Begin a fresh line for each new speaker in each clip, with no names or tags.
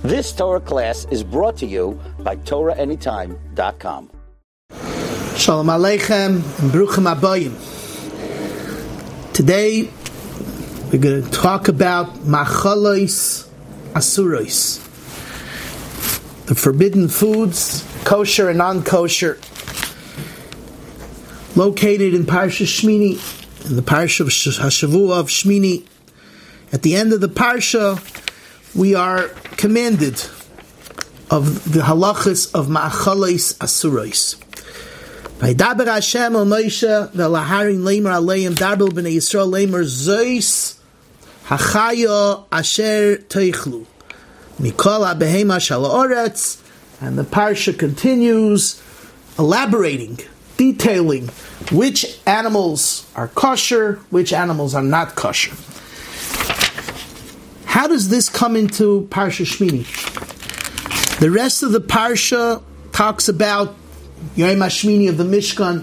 This Torah class is brought to you by TorahAnytime.com.
Shalom Aleichem and Bruchim Abayim. Today we're going to talk about Machalos Asuros, the forbidden foods, kosher and non-kosher, located in Parsha Shmini, in the Parsha of Hashavua of Shmini. At the end of the Parsha, we are commanded of the halachas of Ma'achalos Asuros. Vaydaber Hashem el Moshe v'laharin leimer aleim darbel b'nei Yisrael leimer zois hachaya asher teichlu mikol ha'behema shel ha'oretz. And the parsha continues elaborating, detailing which animals are kosher, which animals are not kosher. How does this come into Parsha Shmini? The rest of the parsha talks about Yom HaShmini of the Mishkan,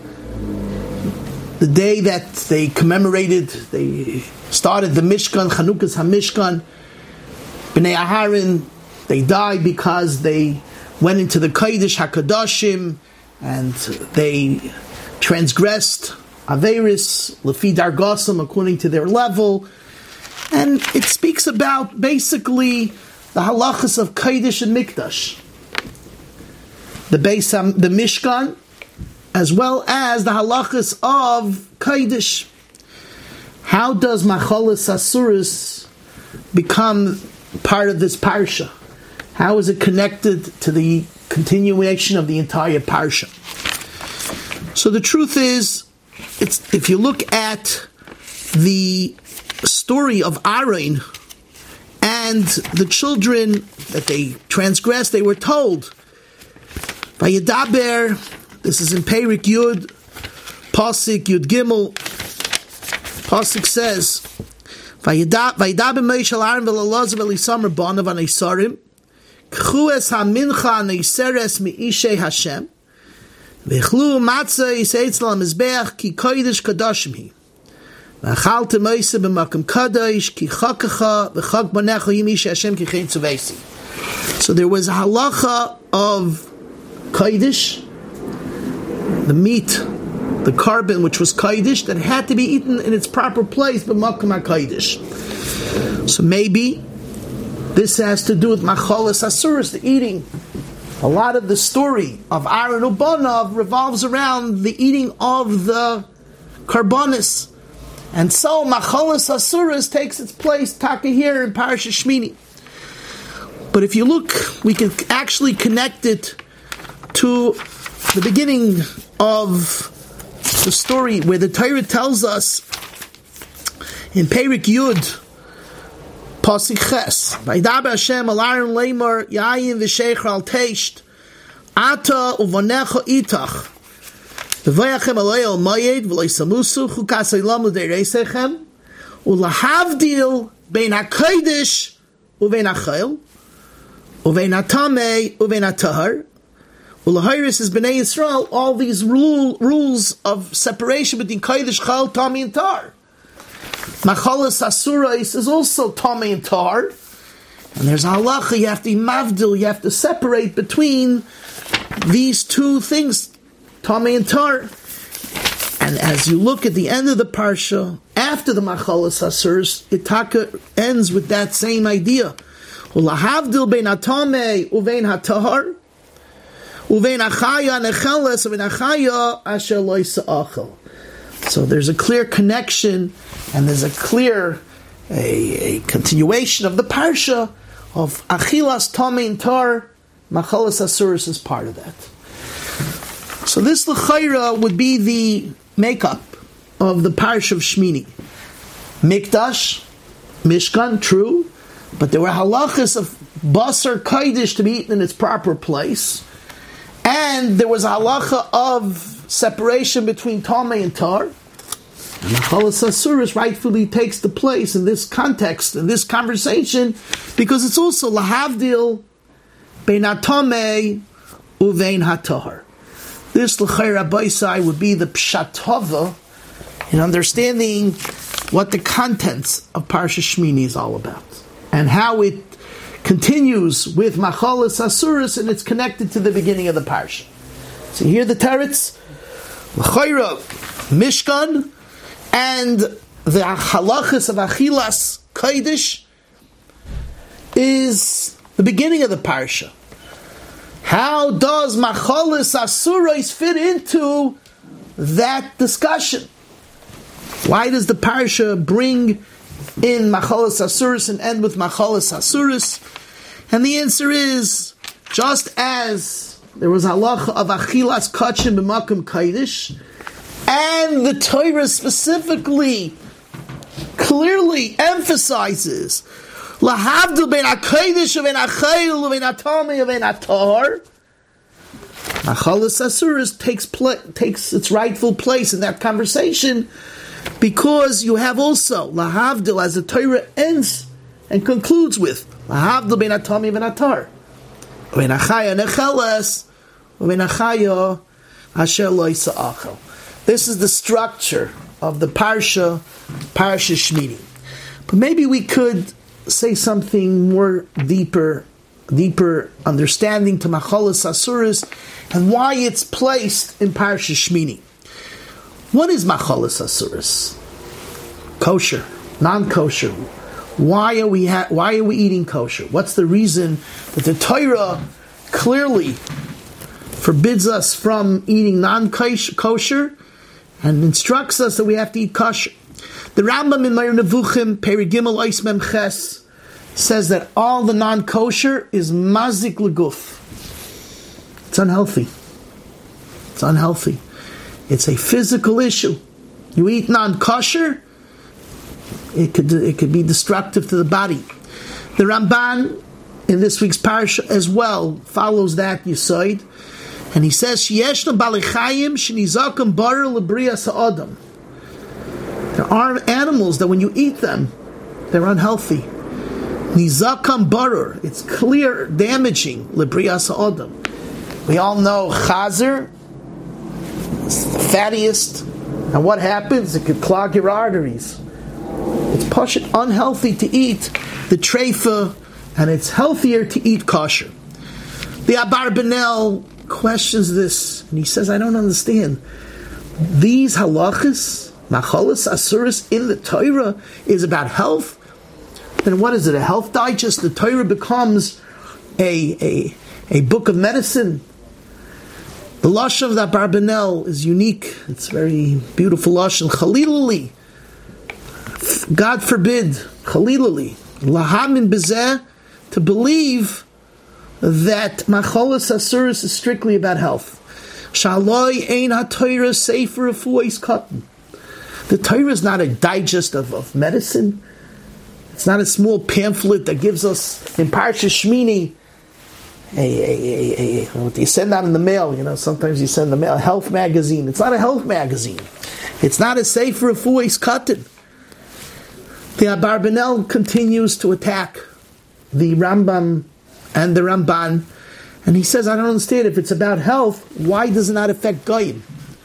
the day that they started the Mishkan, Chanukas HaMishkan. Bnei Aharon, they died because they went into the Kodesh HaKadoshim and they transgressed Averis, Lefi Dargosam, according to their level. And it speaks about basically the halachas of Kodesh and Mikdash, the Mishkan, as well as the halachas of Kodesh. How does Machalos Asuros become part of this parsha? How is it connected to the continuation of the entire parsha? So the truth is, if you look at the story of Aaron and the children that they transgressed, they were told, Vayedaber, this is in Perik Yud, Pasuk Yud Gimel, Pasuk says, Vayedaber Moshe al Aaron v'Elazar v'Lisamar banav ha'Neisarim, K'chu es ha'mincha ha'Neiseres mi'ishei Hashem, v'echlu matzah yiseitz l'mizbeach ki kodesh kadoshim hi. So there was a halacha of kodesh, the meat, the carbon which was kodesh, that had to be eaten in its proper place, but makom kodesh. So maybe this has to do with Machalos Asuros, the eating. A lot of the story of Aaron Ubanav revolves around the eating of the karbonis. And so Machalos Asuros takes its place taka here in Parashat Shmini. But if you look, we can actually connect it to the beginning of the story where the Torah tells us in Perik Yud, Pasuk Ches, Vaydaber Hashem al Aaron leimer yayin v'sheicher al teisht ata uvanecha itach v'vayachem alei al mayed v'loi samusu chukas eilam l'dei reisechem u'lahavdil bein ha'kodesh u'bein ha'chayil u'bein ha'tamei u'bein ha'tahar u'lahayris is b'nei Yisrael. All these rules of separation between kodesh, chal, tamei, and tar. Machalos Asuros is also tamei and tar, and there's a halacha, you have to mavdil, you have to separate between these two things, tamei and tar. And as you look at the end of the parsha, after the Machalos Asuros, it ends with that same idea. Ulahavdil bein hatamei uvein hatahar uvein achaya necheles uvein achaya asher lo yisa'achel. So there's a clear connection, and there's a clear a continuation of the parsha of achilas tamei and tar. Machalos Asuros is part of that. So this l'chayra would be the makeup of the parsha of Shmini. Mikdash, Mishkan, true, but there were halachas of basar kodesh to be eaten in its proper place, and there was a halacha of separation between tamei and tar. And Machalos Asuros rightfully takes the place in this context, in this conversation, because it's also lahavdil bein hatamei uvein hatahar. This l'chayra baisai would be the pshat tova in understanding what the contents of Parsha Shmini is all about, and how it continues with Machalas Asuris, and it's connected to the beginning of the parsha. So here the teretz, L'chayra, Mishkan, and the halachas of Achilas Kodesh is the beginning of the parsha. How does Machalas Asuros fit into that discussion? Why does the parsha bring in Machalas Asuros and end with Machalas Asuros? And the answer is, just as there was halacha of Achilas Kachim b'makom Kodesh, and the Torah specifically, clearly emphasizes Lahavdil ben HaKodesh ben HaChayil ben HaTamei ben HaTahor, Machalas Asuros takes its rightful place in that conversation, because you have also Lahavdil, as the Torah ends and concludes with Lahavdil ben HaTamei ben HaTahor, ben HaChaya necheles, ben HaChaya asher lo yisa'achel. This is the structure of the Parsha Shmini. But maybe we could say something more deeper understanding to Machalas Asuros and why it's placed in Parsha Shmini. What is Machalas Asuros? Kosher, non-kosher. Why are we eating kosher? What's the reason that the Torah clearly forbids us from eating non-kosher and instructs us that we have to eat kosher? The Rambam in Meir Nevuchim, Perek Gimel Ois Mem Ches, says that all the non-kosher is mazik leguf. It's unhealthy. It's unhealthy. It's a physical issue. You eat non-kosher, it could be destructive to the body. The Ramban in this week's parsha as well follows that Yesod, and he says, "Sheyeshna balichayim shenizakim barer lebrias ha'adam." There are animals that when you eat them, they're unhealthy. Nizakam barer, it's clear damaging lebrias ha'adam. We all know chazer, it's the fattiest, and what happens? It could clog your arteries. It's pashut unhealthy to eat the treifa, and it's healthier to eat kosher. The Abarbanel questions this, and he says, I don't understand. These halachas, Machalas Asuros in the Torah, is about health. Then what is it? A health digest? The Torah becomes a book of medicine. The lashon of the Abarbanel is unique. It's very beautiful lashon. Chalilali, God forbid, Chalilali, lahamin bezeh, to believe that Machalas Asuros is strictly about health. Shaloi ein ha-Torah sefer refuos katan. The Torah is not a digest of medicine. It's not a small pamphlet that gives us in Parsha Shmini what you send out in the mail. Sometimes you send the mail, a health magazine. It's not a health magazine. It's not a sefer refuos katan. The Abarbanel continues to attack the Rambam and the Ramban, and he says, I don't understand, if it's about health, why does it not affect Goyim?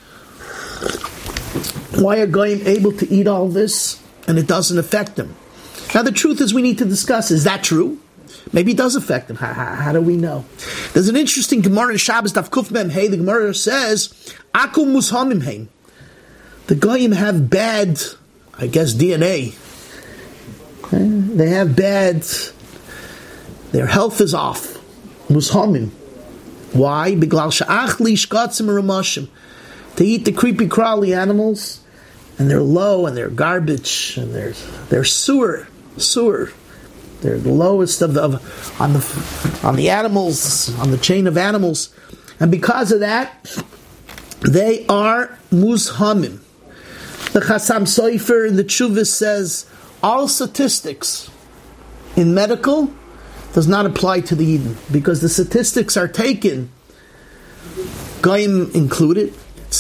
Why are Goyim able to eat all this and it doesn't affect them? Now the truth is, we need to discuss, is that true? Maybe it does affect them. How do we know? There's an interesting Gemara in Shabbos Daf Kuf Mem Hey. The Gemara says, Akum mushamim heim. The Goyim have bad, I guess, DNA. They have bad, their health is off. Mushamim. Why? Biglal sha'ach li shkatzim ramashim. They eat the creepy crawly animals, and they're low, and they're garbage, and they're sewer. They're the lowest on the animals, on the chain of animals, and because of that, they are mushamim. The Chasam Sofer in the Tshuvah says all statistics in medical does not apply to the Eden, because the statistics are taken, Goyim included.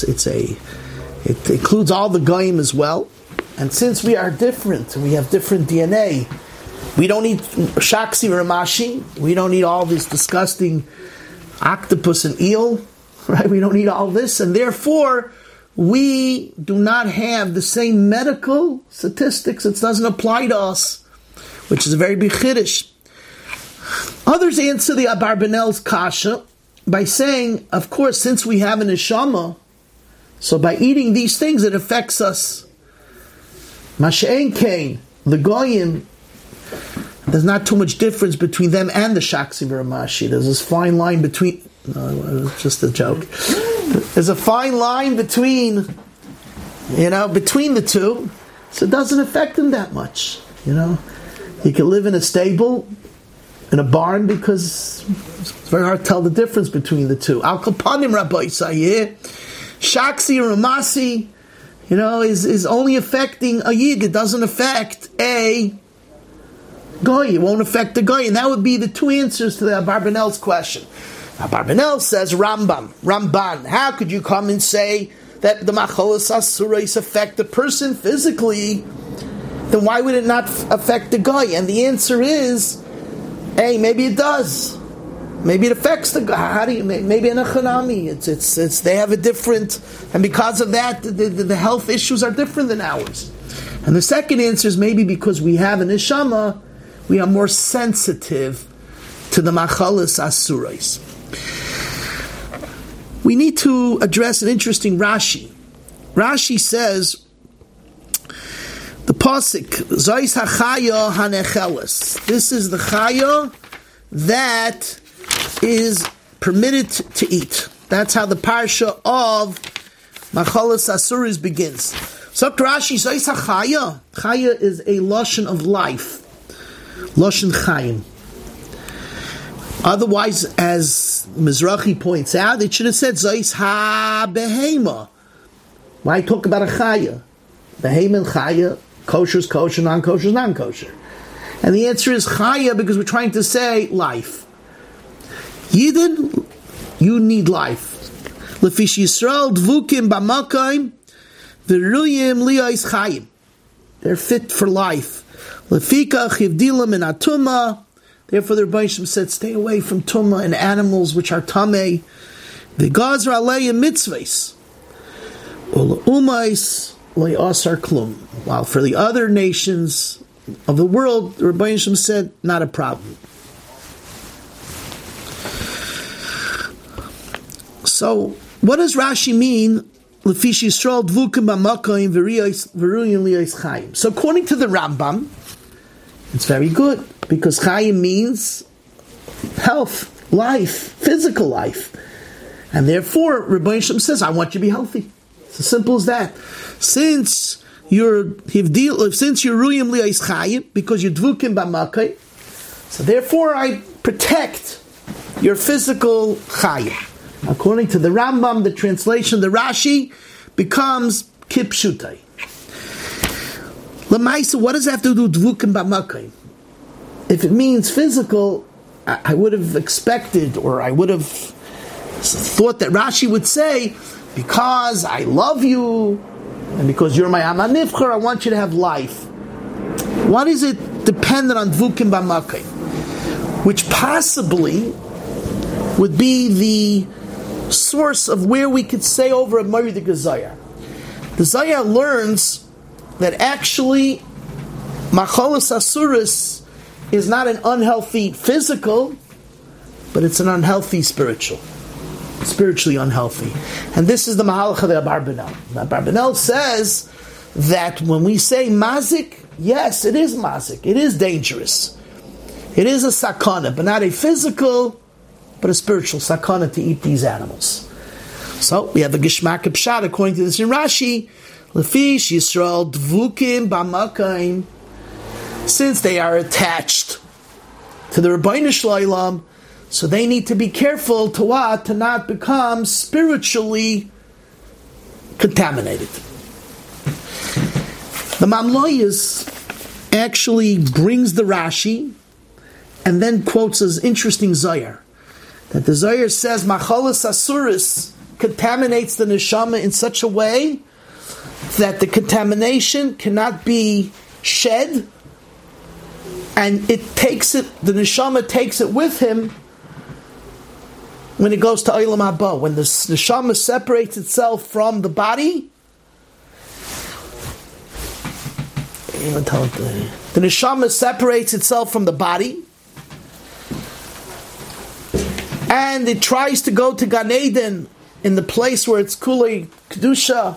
It includes all the Goyim as well. And since we are different, we have different DNA, we don't eat shaksi ramashi, we don't eat all this disgusting octopus and eel, right? We don't eat all this, and therefore we do not have the same medical statistics. It doesn't apply to us, which is a very big chiddush. Others answer the Abarbanel's kasha by saying, of course, since we have an neshama, so by eating these things, it affects us. Mash'en kain, the goyim, there's not too much difference between them and the Shaksi Ramashi. There's this fine line between... No, it's just a joke. There's a fine line between the two, so it doesn't affect them that much. You can live in a stable, in a barn, because it's very hard to tell the difference between the two. Al Kapanim Rabbi Sayyid, Shaksi Ramasi, is only affecting a yid. It doesn't affect a goy. It won't affect the goy. And that would be the two answers to the Abarbanel's question. Abarbanel says, Ramban, how could you come and say that the macholas asurais affect the person physically? Then why would it not affect the goy? And the answer is, maybe it does. Maybe it affects the goy. Maybe in a chanami, it's they have a different, and because of that, the health issues are different than ours. And the second answer is maybe because we have an neshama, we are more sensitive to the machalas asurais. We need to address an interesting Rashi. Rashi says, the pasuk, Zois hachaya hanecheles. This is the chaya that is permitted to eat. That's how the parsha of machalas asurais begins. So Rashi, Zois hachaya. Chaya is a lashon of life. Lashon Chaim. Otherwise, as Mizrahi points out, it should have said Zois ha-behema. Why talk about a Chaya? Behema and Chaya, kosher is kosher, non-kosher is non-kosher. And the answer is Chaya because we're trying to say life. Yidden, you need life. Lefish Yisrael dvukim b'makayim v'ruyim liyais chayim. They're fit for life. Lefika chivdilam in atuma. Therefore, the Rebbe said, stay away from tumah and animals which are tamei. The gazra aleyim mitzvahs. Umais le'asar klum. While for the other nations of the world, the Rebbe said, not a problem. So, what does Rashi mean? Lefish Yisrael dvukim b'makayim v'ruyim liyais chayim. So, according to the Rambam, it's very good, because chayim means health, life, physical life. And therefore, Rebbe Yisham says, I want you to be healthy. It's as simple as that. Since you're ruyim liyais chayim, because you're dvukim b'makay, so therefore I protect your physical chayim. According to the Rambam, the translation, the Rashi, becomes kipshutai. Lamaisa, what does that have to do with dvukim b'makay? If it means physical, I would have expected, or I would have thought that Rashi would say, because I love you, and because you're my Ama Nivchar, I want you to have life. What is it dependent on dvukim b'makay? Which possibly would be the source of where we could say over a Ma'aridik Zayar. The Zayar learns that actually machalas asuras is not an unhealthy physical, but it's an unhealthy spiritually unhealthy. And this is the Mahalach of the Abarbanel. The Abarbanel says that when we say mazik, yes, it is mazik, it is dangerous. It is a sakana, but not a physical, but a spiritual sakana to eat these animals. So we have a Gishmak Pshat according to this in Rashi, Lefish Yisrael dvukim b'makayim, since they are attached to the Rabbeinu Shloilam, so they need to be careful to what? To not become spiritually contaminated. The Mamloyas actually brings the Rashi and then quotes as interesting Zayar. That the Zayar says, Machalas Asuris contaminates the neshama in such a way that the contamination cannot be shed, and the neshama takes it with him when it goes to Olam Haba. When the neshama separates itself from the body, the neshama separates itself from the body, and it tries to go to Gan Eden in the place where it's Kulei Kedusha,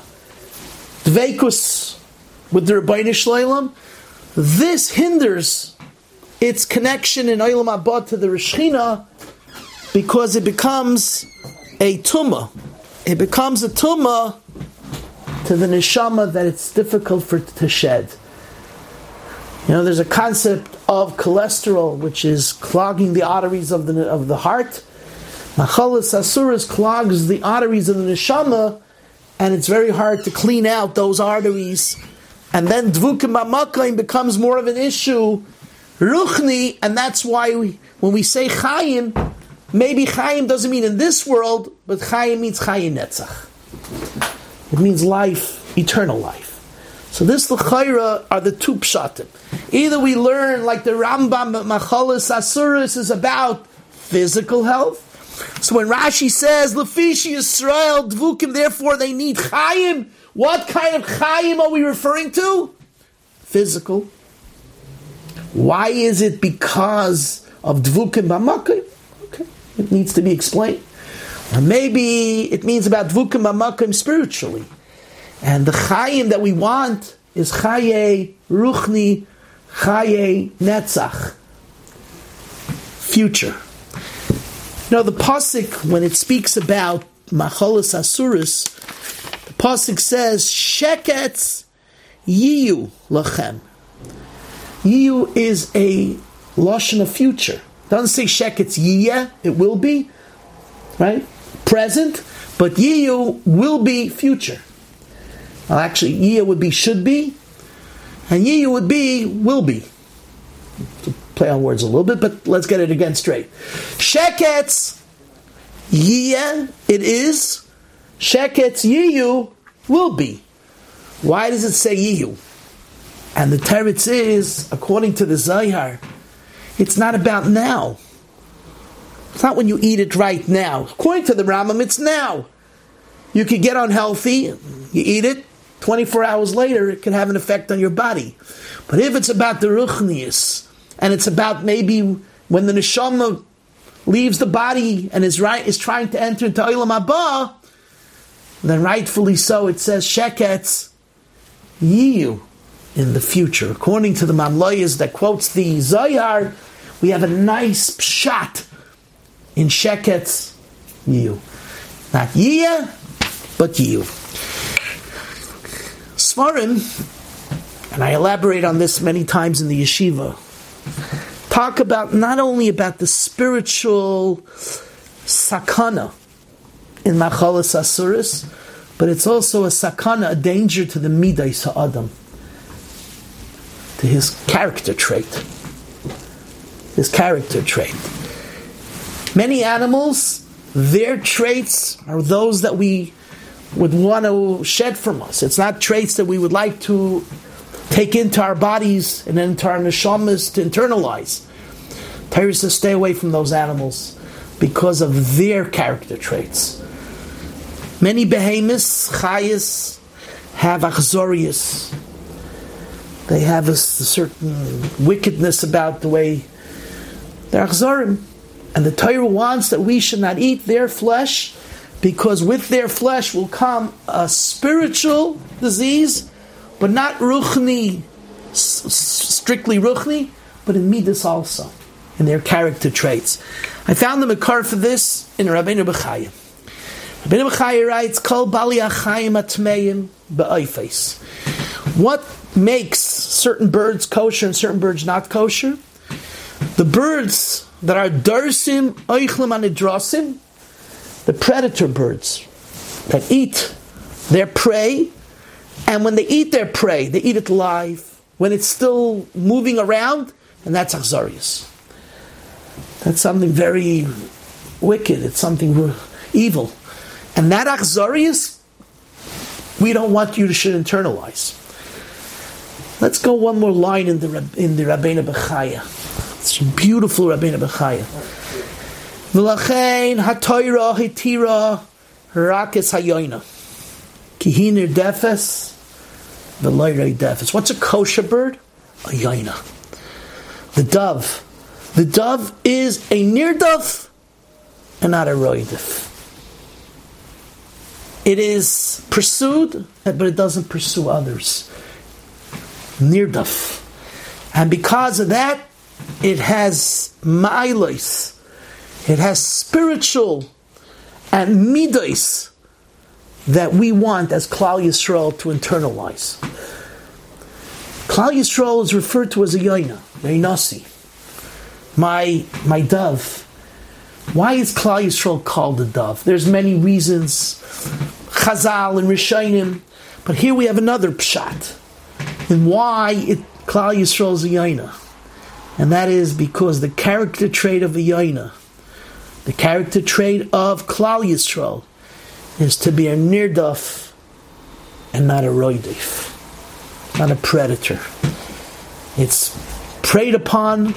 Dveikus, with the Rebbeinu Shleilam, this hinders its connection in Olam Haba to the Rishchina because it becomes a tumah. It becomes a tumah to the neshama that it's difficult for it to shed. There's a concept of cholesterol which is clogging the arteries of the heart. Machalas Asuras clogs the arteries of the neshama, and it's very hard to clean out those arteries. And then Dvukim B'Makayim becomes more of an issue, Ruchni, and that's why when we say Chayim, maybe Chayim doesn't mean in this world, but Chayim means Chayim Netzach. It means life, eternal life. So this l'chayra are the two pshatim. Either we learn like the Rambam Machalas Asuras is about physical health. So when Rashi says Lefishi Yisrael Dvukim, therefore they need Chayim. What kind of Chayim are we referring to? Physical. Why is it because of Dvukim B'Makayim? Okay, it needs to be explained. Or maybe it means about Dvukim B'Makayim spiritually. And the Chayim that we want is Chaye Ruchni, Chaye Netzach. Future. The pasuk, when it speaks about Machalas Asuras, the pasuk says, Sheketz Yiyu Lachem. Yiyu is a lashon of future. It doesn't say Sheketz Yiyeh, it will be, right? Present, but Yiyu will be future. Well, actually, Yiyeh would be should be, and Yiyu would be will be. To play on words a little bit, but let's get it again straight. Sheketz Yiyeh, it is. Sheketz Yiyu will be. Why does it say Yiyu? And the teretz is, according to the Zohar, it's not about now. It's not when you eat it right now. According to the Rambam, it's now. You could get unhealthy, you eat it, 24 hours later, it can have an effect on your body. But if it's about the Ruchnius, and it's about maybe when the neshama leaves the body and is trying to enter into Olam Haba, then rightfully so it says Sheketz Yiyu in the future. According to the Mamlayas that quotes the Zohar, we have a nice pshat in Sheketz Yiyu. Not Yiyeh, but Yiyu. Svarim, and I elaborate on this many times in the yeshiva, talk about not only about the spiritual sakana in Machalas Asuras, but it's also a sakana, a danger to the midas ha'adam, to his character trait. His character trait. Many animals, their traits are those that we would want to shed from us. It's not traits that we would like to take into our bodies and into our neshamas to internalize. Torah says stay away from those animals because of their character traits. Many behemoths, chayas, have achzorius. They have a certain wickedness about the way they're achzorim. And the Torah wants that we should not eat their flesh, because with their flesh will come a spiritual disease, but not ruchni, strictly ruchni, but in midas also, in their character traits. I found the makar for this in Rabbeinu Bechaya. Rabbeinu Bechaya writes, Kol bali achayim atmeim ba'oifes. What makes certain birds kosher and certain birds not kosher? The birds that are darsim, oichlim, anidrasim, the predator birds that eat their prey, and when they eat their prey, they eat it live, when it's still moving around, and that's achzarius. That's something very wicked, it's something evil. And that achzarius, we don't want you to should internalize. Let's go one more line in the Rabbeinu Bechaya. It's a beautiful Rabbeinu Bechaya. V'lachein ha'toira hitira rakes hayoina kihinir defes v'loyrei defes. What's a kosher bird? A yoina. The dove. The dove is a nirdaf and not a roidif. It is pursued, but it doesn't pursue others. Nirdaf. And because of that, it has ma'alos. It has spiritual and midos that we want as Klal Yisrael to internalize. Klal Yisrael is referred to as a Yaina, Yainasi. My dove. Why is Klal Yisrael called a dove? There's many reasons, Chazal and Rishonim, but here we have another pshat in why Klal Yisrael is a Yaina. And that is because the character trait of a Yaina, the character trait of Klal Yisrael, is to be a nirdaf and not a roidif, not a predator. It's preyed upon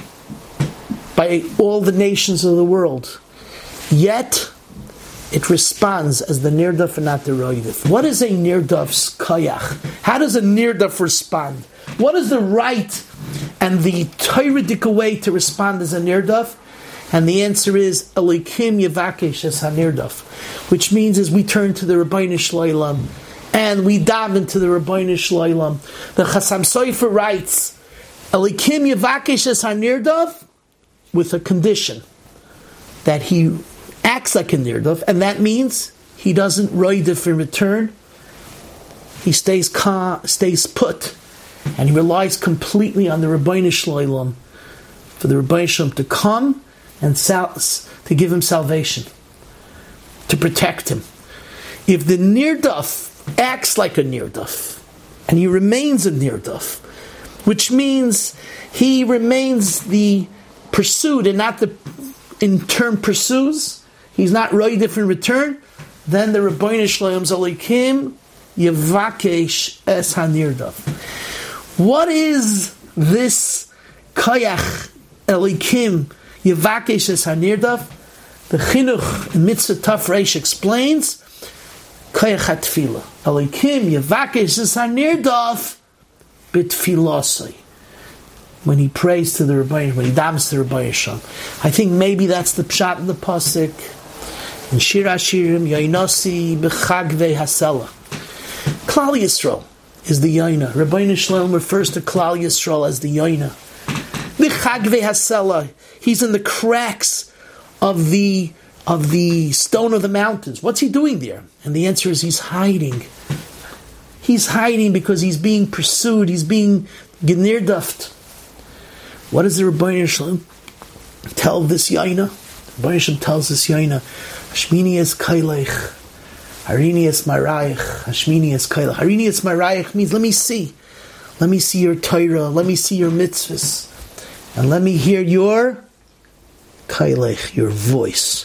by all the nations of the world. Yet, it responds as the nirdaf and not the roidif. What is a nirdaf's koyach? How does a nirdaf respond? What is the right and the Torah way to respond as a nirdaf? And the answer is Elikim Yevakesh es HaNirdaf, which means as we turn to the Rabbeinu Shloim and we daven to the Rabbeinu Shloim. The Chasam Sofer writes Elikim Yevakesh es HaNirdaf with a condition that he acts like a nirdaf, and that means he doesn't roidif in return. He stays put, and he relies completely on the Rabbeinu Shloim for the Rabbeinu Shloim to come and to give him salvation, to protect him. If the nirdaf acts like a nirdaf, and he remains a nirdaf, which means he remains the pursued and not the in turn pursues, he's not roidif in return, then the Rabbeinu Shloim's Elikim Yevakesh es HaNirdaf. What is this Koyach Elikim Yevakesh es HaNirdaf? The Chinuch in Mitzvah Taf Reish explains Koyach HaTfilah. Elikim Yevakesh es HaNirdaf B'Tfilasai. When he prays to the Rebbeinu, when he davens to the Rebbeinu Shem. I think maybe that's the pshat in the pasuk in Shir Hashirim, Yainasi b'chagvei hasela. Klal Yisrael is the Yaina. Rebbeinu Shalom refers to Klal Yisrael as the Yaina. B'chagvei hasela. He's in the cracks of the stone of the mountains. What's he doing there? And the answer is he's hiding. He's hiding because he's being pursued. He's being genirdaft. What does the Rebbeinu Shalom tell this Yaina? The Rebbeinu Shalom tells this Yaina, Hashmini es kailech, Harini es marayich, Hashmini es kailech. Harini es marayich means let me see your Torah, let me see your mitzvahs, and let me hear your kailech, your voice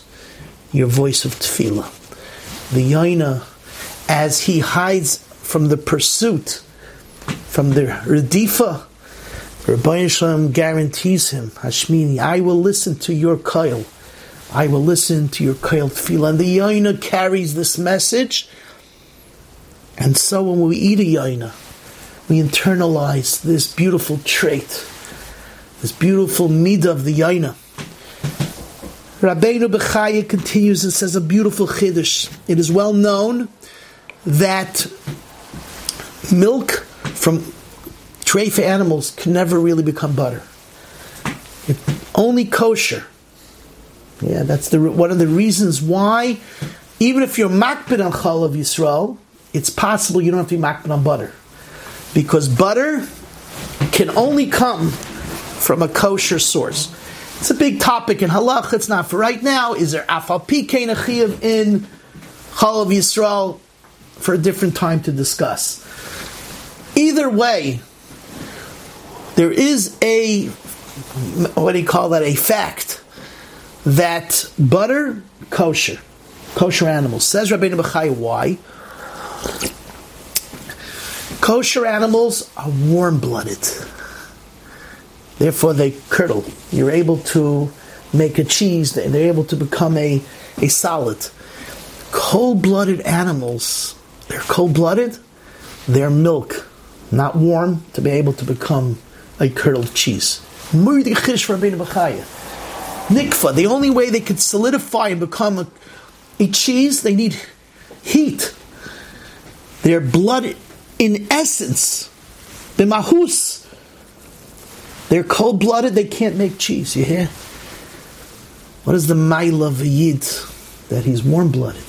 of tefillah. The Yaina, as he hides from the pursuit, from the redifa, Rabbeinu Shalom guarantees him, Hashmini, I will listen to your koil. I will listen to your koil tefillah. And the Yaina carries this message. And so when we eat a Yaina, we internalize this beautiful trait, this beautiful midah of the Yaina. Rabbeinu Bechaya continues and says a beautiful chiddush. It is well known that milk from treifa animals can never really become butter. Only kosher. Yeah, that's one of the reasons why, even if you're makbid on Chalav Yisrael, it's possible you don't have to be makbid on butter. Because butter can only come from a kosher source. It's a big topic in halach. It's not for right now. Is there afal pi kein achiyav in Chalav Yisrael? For a different time to discuss. Either way, there is a fact that butter, kosher animals. Says Rabbeinu Bechaya, why? Kosher animals are warm-blooded. Therefore, they curdle. You're able to make a cheese. They're able to become a solid. Cold-blooded animals, they're cold-blooded. They're milk, not warm, to be able to become a curdled cheese. The nikfa. The only way they could solidify and become a cheese, they need heat. Their blood, in essence, the mahus, they're cold-blooded, they can't make cheese, you hear? What is the maila of a yid? That he's warm-blooded.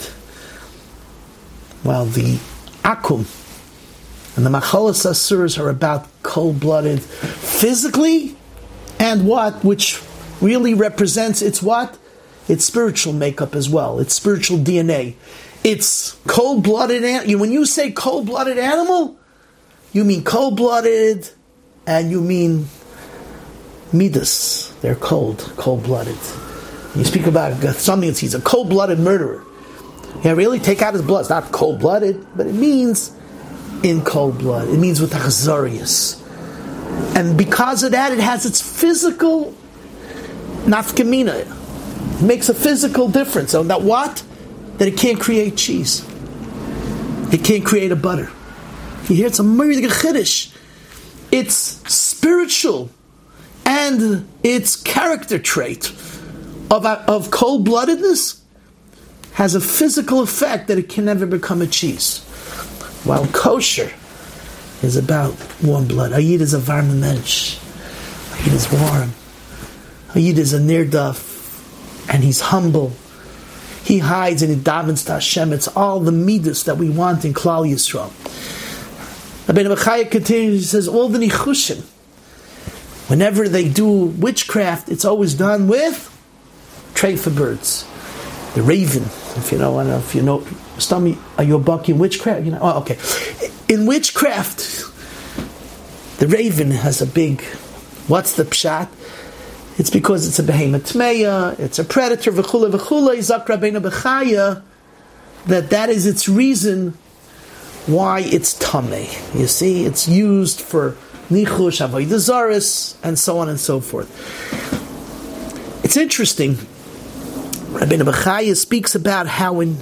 While the akum and the machalas asuras are about cold-blooded physically, and what? Which really represents its what? Its spiritual makeup as well. Its spiritual DNA. It's cold-blooded animal. When you say cold-blooded animal, you mean cold-blooded, and you mean midas. They're cold-blooded. You speak about something that he's a cold-blooded murderer. Yeah, really? Take out his blood. It's not cold-blooded, but it means in cold blood. It means with achzarius. And because of that, it has its physical nafkamina. It makes a physical difference. So that what? That it can't create cheese. It can't create a butter. You hear it's a murder chiddush. It's spiritual and its character trait of cold-bloodedness has a physical effect that it can never become a cheese. While kosher is about warm blood. Ayid is a varm mensch. Ayid is warm. Ayid is a nirdaf, and he's humble. He hides and he davens to Hashem. It's all the midas that we want in Klal Yisrael. Rabbeinu Bechaya continues, he says, all the nichushim, whenever they do witchcraft, it's always done with treifa birds. The raven, if you know, I don't know if you know, Stami, are you a buck in witchcraft? You know, oh, okay. In witchcraft, the raven has a big, what's the pshat? It's because it's a behemoth tmeya, it's a predator, v'chule v'chule, Zak Rabbeinu Bechaya, that is its reason why it's tameh. You see, it's used for nichush, avodah zaris, and so on and so forth. It's interesting. Rabbeinu Bechaya speaks about how in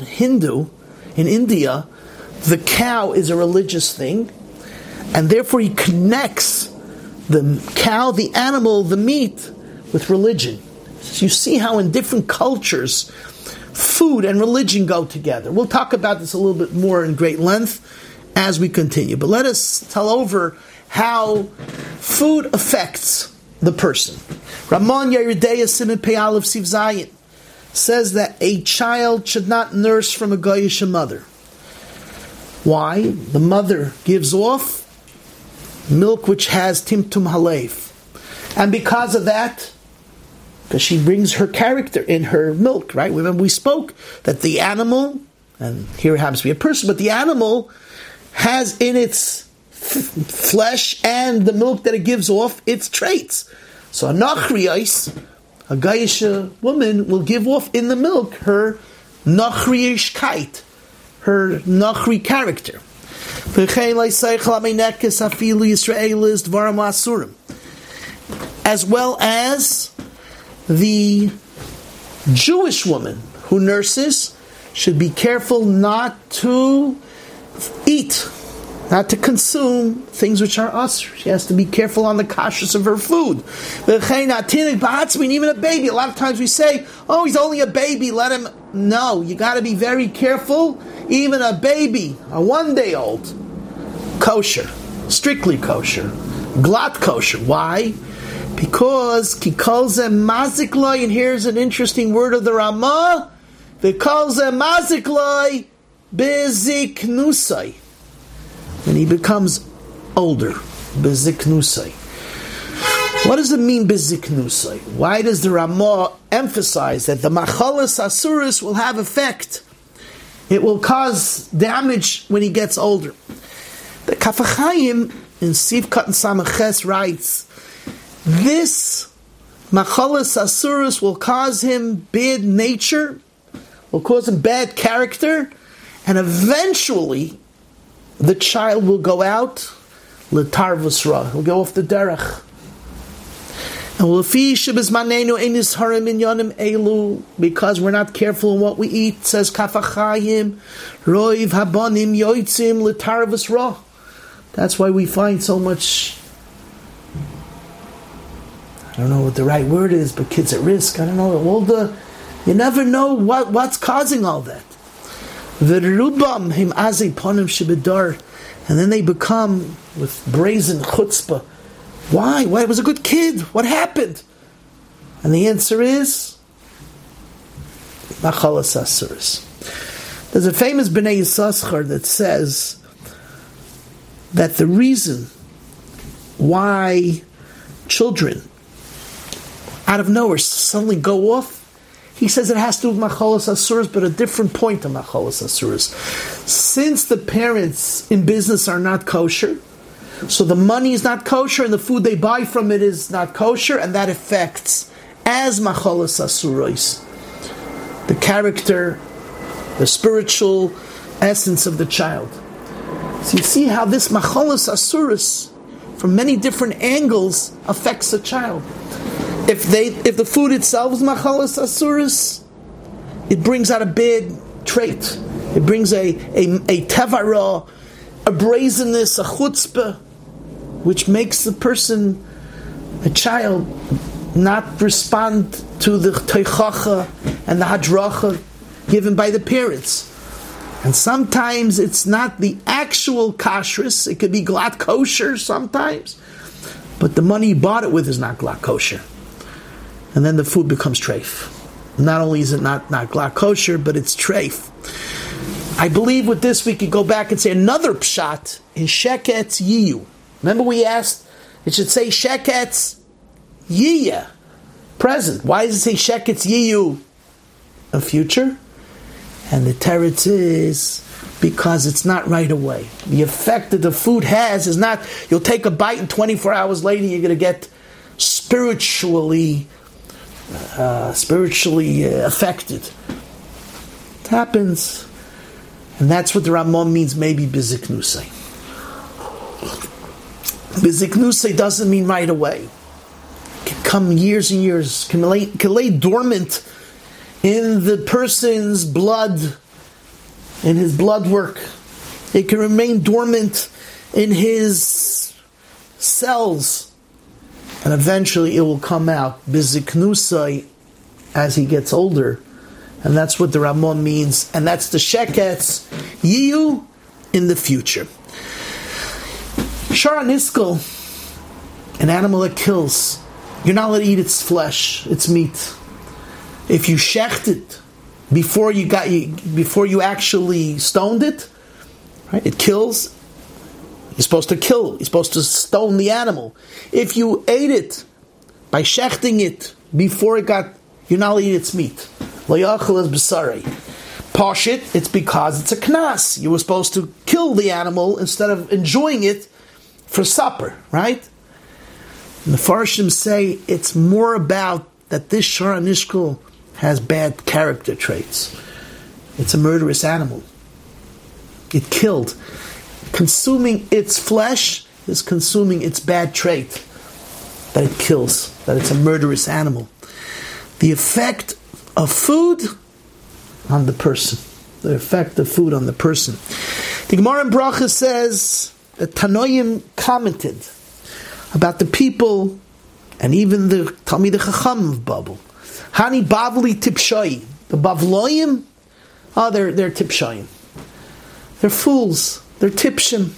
India, the cow is a religious thing, and therefore he connects the cow, the animal, the meat, with religion. So you see how in different cultures, food and religion go together. We'll talk about this a little bit more in great length as we continue. But let us tell over how food affects the person. Ramon Yeridea Siman Pei Aleph Siv Zayin says that a child should not nurse from a goyish mother. Why? The mother gives off milk which has timtum halev. And because of that, because she brings her character in her milk, right? Remember we spoke that the animal, and here it happens to be a person, but the animal has in its flesh and the milk that it gives off its traits. So a nachriyos, a Gaisha woman, will give off in the milk her nachriyishkeit, her nachri character. As well as the Jewish woman who nurses should be careful not to eat, not to consume things which are usr. She has to be careful on the kashrus of her food. And even a baby. A lot of times we say, oh, he's only a baby, let him... No, you got to be very careful. Even a baby, a 1-day-old, kosher, strictly kosher, glatt kosher. Why? Because kikolze mazikloi, and here's an interesting word of the Ramah, kikolze mazikloi beziknusai. When he becomes older, beziknusai. What does it mean, beziknusai? Why does the Ramah emphasize that the machalas asuris will have effect? It will cause damage when he gets older. The Kaf HaChaim in Sivkat and Samaches writes, this machalas asuris will cause him bad nature, will cause him bad character, and eventually the child will go out l'tarvus ra. He'll go off the derech. Because we're not careful in what we eat, says Kaf HaChaim, roiv habonim yoitzim l'tarvus ra. That's why we find so much don't know what the right word is, but kids at risk. I don't know. You never know what's causing all that. V'rubam him azei ponim shebedar, and then they become with brazen chutzpah. Why? It was a good kid. What happened? And the answer is machalas asuras. There's a famous Bnei Yissaschar that says that the reason why children out of nowhere suddenly go off, he says it has to do with machalas asuras, but a different point of machalas asuras. Since the parents in business are not kosher, so the money is not kosher and the food they buy from it is not kosher, and that affects as machalas asuros the character, the spiritual essence of the child. So you see how this machalas asuras, from many different angles, affects the child. If the food itself is machalas asuras, it brings out a bad trait. It brings a tevara, a brazenness, a chutzpah, which makes the person, a child, not respond to the teichacha and the hadracha given by the parents. And sometimes it's not the actual kashrus, it could be glatt kosher sometimes, but the money you bought it with is not glatt kosher. And then the food becomes treif. Not only is it not glatt kosher, but it's treif. I believe with this we could go back and say another pshat in sheketz yiyu. Remember we asked, it should say sheketz yiyah, present. Why does it say sheketz yiyu, a future? And the teretz is because it's not right away. The effect that the food has is not, you'll take a bite and 24 hours later you're going to get spiritually affected. It happens. And that's what the Ramon means, maybe biziknusei. Biziknusei doesn't mean right away. It can come years and years, can lay dormant in the person's blood, in his blood work. It can remain dormant in his cells, and eventually it will come out biziknusai as he gets older. And that's what the Ramon means, and that's the sheketz yiyu in the future. Shara niskel, an animal that kills, you're not allowed to eat its flesh, its meat. If you shecht it before you actually stoned it, right? It kills. You're supposed to kill. You're supposed to stone the animal. If you ate it by shechting it before it got, you're not allowed to eat its meat. Lo yachal es b'sarei. Pashit, it's because it's a knas. You were supposed to kill the animal instead of enjoying it for supper, right? And the Farshim say it's more about that this Shara Nishkul has bad character traits. It's a murderous animal. It killed. Consuming its flesh is consuming its bad trait, that it kills, that it's a murderous animal. The effect of food on the person. The effect of food on the person. The Gemara in Bracha says that Tanoim commented about the people and even the Talmidei Chacham of Babel. Hani Bavli Tipshai. The Bavloim, they're Tipshayim. They're fools. They're Tipshim.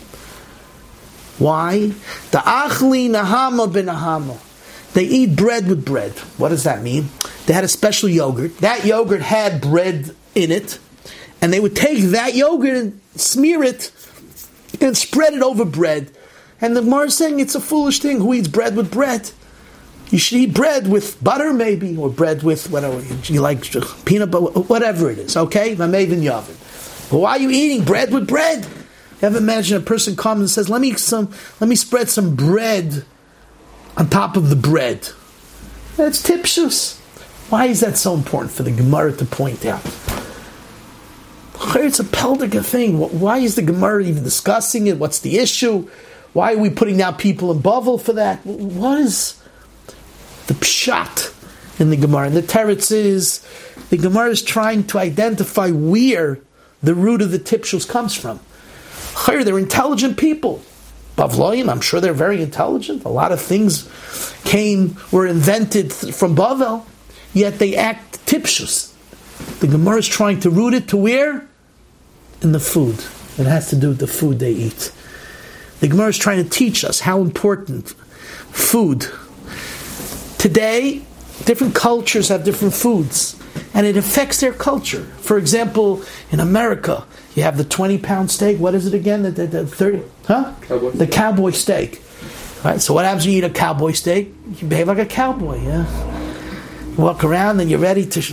Why? The Achli Nahama B'Nahama. They eat bread with bread. What does that mean? They had a special yogurt. That yogurt had bread in it. And they would take that yogurt and smear it and spread it over bread. And the Gemara is saying it's a foolish thing. Who eats bread with bread? You should eat bread with butter, maybe, or bread with whatever you like, peanut butter, whatever it is. Okay, Mamevin Yavin. But why are you eating bread with bread? You ever imagine a person comes and says, "Let me spread some bread on top of the bread." That's tipshus. Why is that so important for the Gemara to point out? It's a peldiga thing. Why is the Gemara even discussing it? What's the issue? Why are we putting down people in Bavel for that? What is the pshat in the Gemara? And the teretz is, the Gemara is trying to identify where the root of the tipshus comes from. They're intelligent people, Bavloim, I'm sure they're very intelligent. A lot of things were invented from Bavel, yet they act tipshus. The Gemara is trying to root it to where? In the food. It has to do with the food they eat. The Gemara is trying to teach us how important food. Today, different cultures have different foods, and it affects their culture. For example, in America, you have the 20-pound steak. What is it again? The 30? Huh?
Cowboy.
The cowboy steak. Right. So what happens when you eat a cowboy steak? You behave like a cowboy. Yeah. You walk around and you're ready to.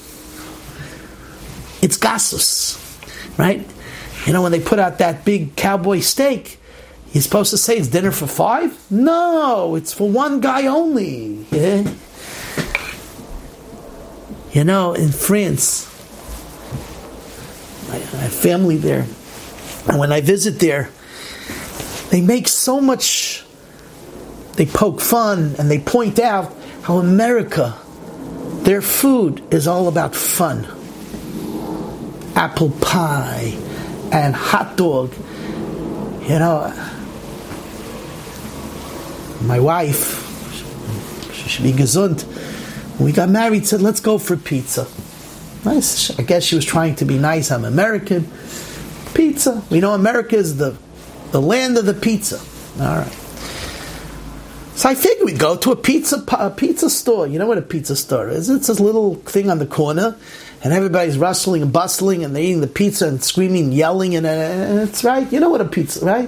It's gasus, right? You know, when they put out that big cowboy steak, you're supposed to say it's dinner for 5? No, it's for one guy only. Yeah. You know, in France, I have family there, and when I visit there, they make so much, they poke fun and they point out how America, their food is all about fun. Apple pie and hot dog. You know, my wife, she should be gesund, when we got married, said, let's go for pizza. Nice. I guess she was trying to be nice. I'm American. Pizza. We know America is the land of the pizza. All right. So I figured we'd go to a pizza store. You know what a pizza store is? It's this little thing on the corner, and everybody's rustling and bustling, and they're eating the pizza and screaming and yelling, and it's right. You know what a pizza, right?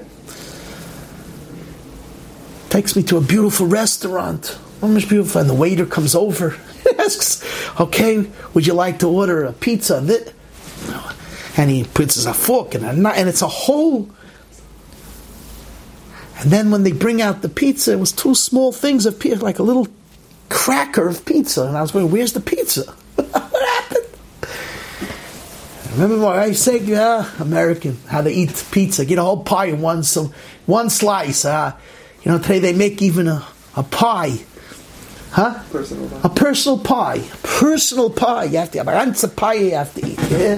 Takes me to a beautiful restaurant. Almost beautiful. And the waiter comes over, asks, okay, would you like to order a pizza? And he puts a fork and it's a whole. And then when they bring out the pizza, it was 2 small things of pizza, like a little cracker of pizza. And I was going, where's the pizza? What happened? I remember my wife saying, yeah, American, how they eat pizza. Get a whole pie in one slice. You know, today they make even a pie. Huh?
Personal pie.
A personal pie. Personal pie. You have to have a ranza pie you have to eat. Yeah?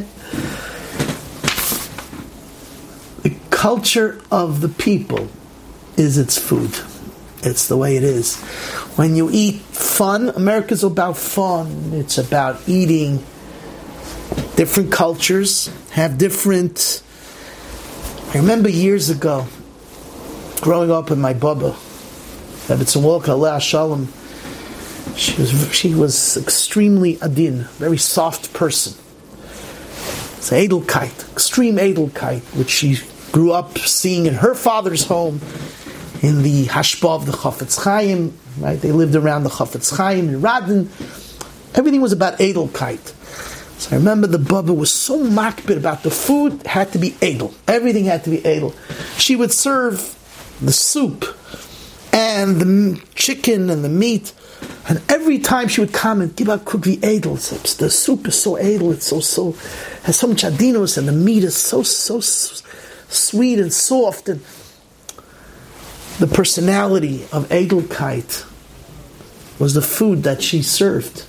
The culture of the people is its food. It's the way it is. When you eat fun, America's about fun. It's about eating. Different cultures have different. I remember years ago, growing up with my Baba, Rebbetzin Walker, Aleh Shalom, she was extremely adin, very soft person. It's Edelkeit, extreme Edelkeit, which she grew up seeing in her father's home, in the Hashpah of the Chafetz Chaim, right? They lived around the Chafetz Chaim in Radin. Everything was about Edelkeit. So I remember the Baba was so makbid about the food, had to be Edel. Everything had to be Edel. She would serve the soup and the chicken and the meat, and every time she would comment, give out kukvi edel. The soup is so edel, it's so has so much adinos, and the meat is so sweet and soft, and the personality of Edelkeit was the food that she served.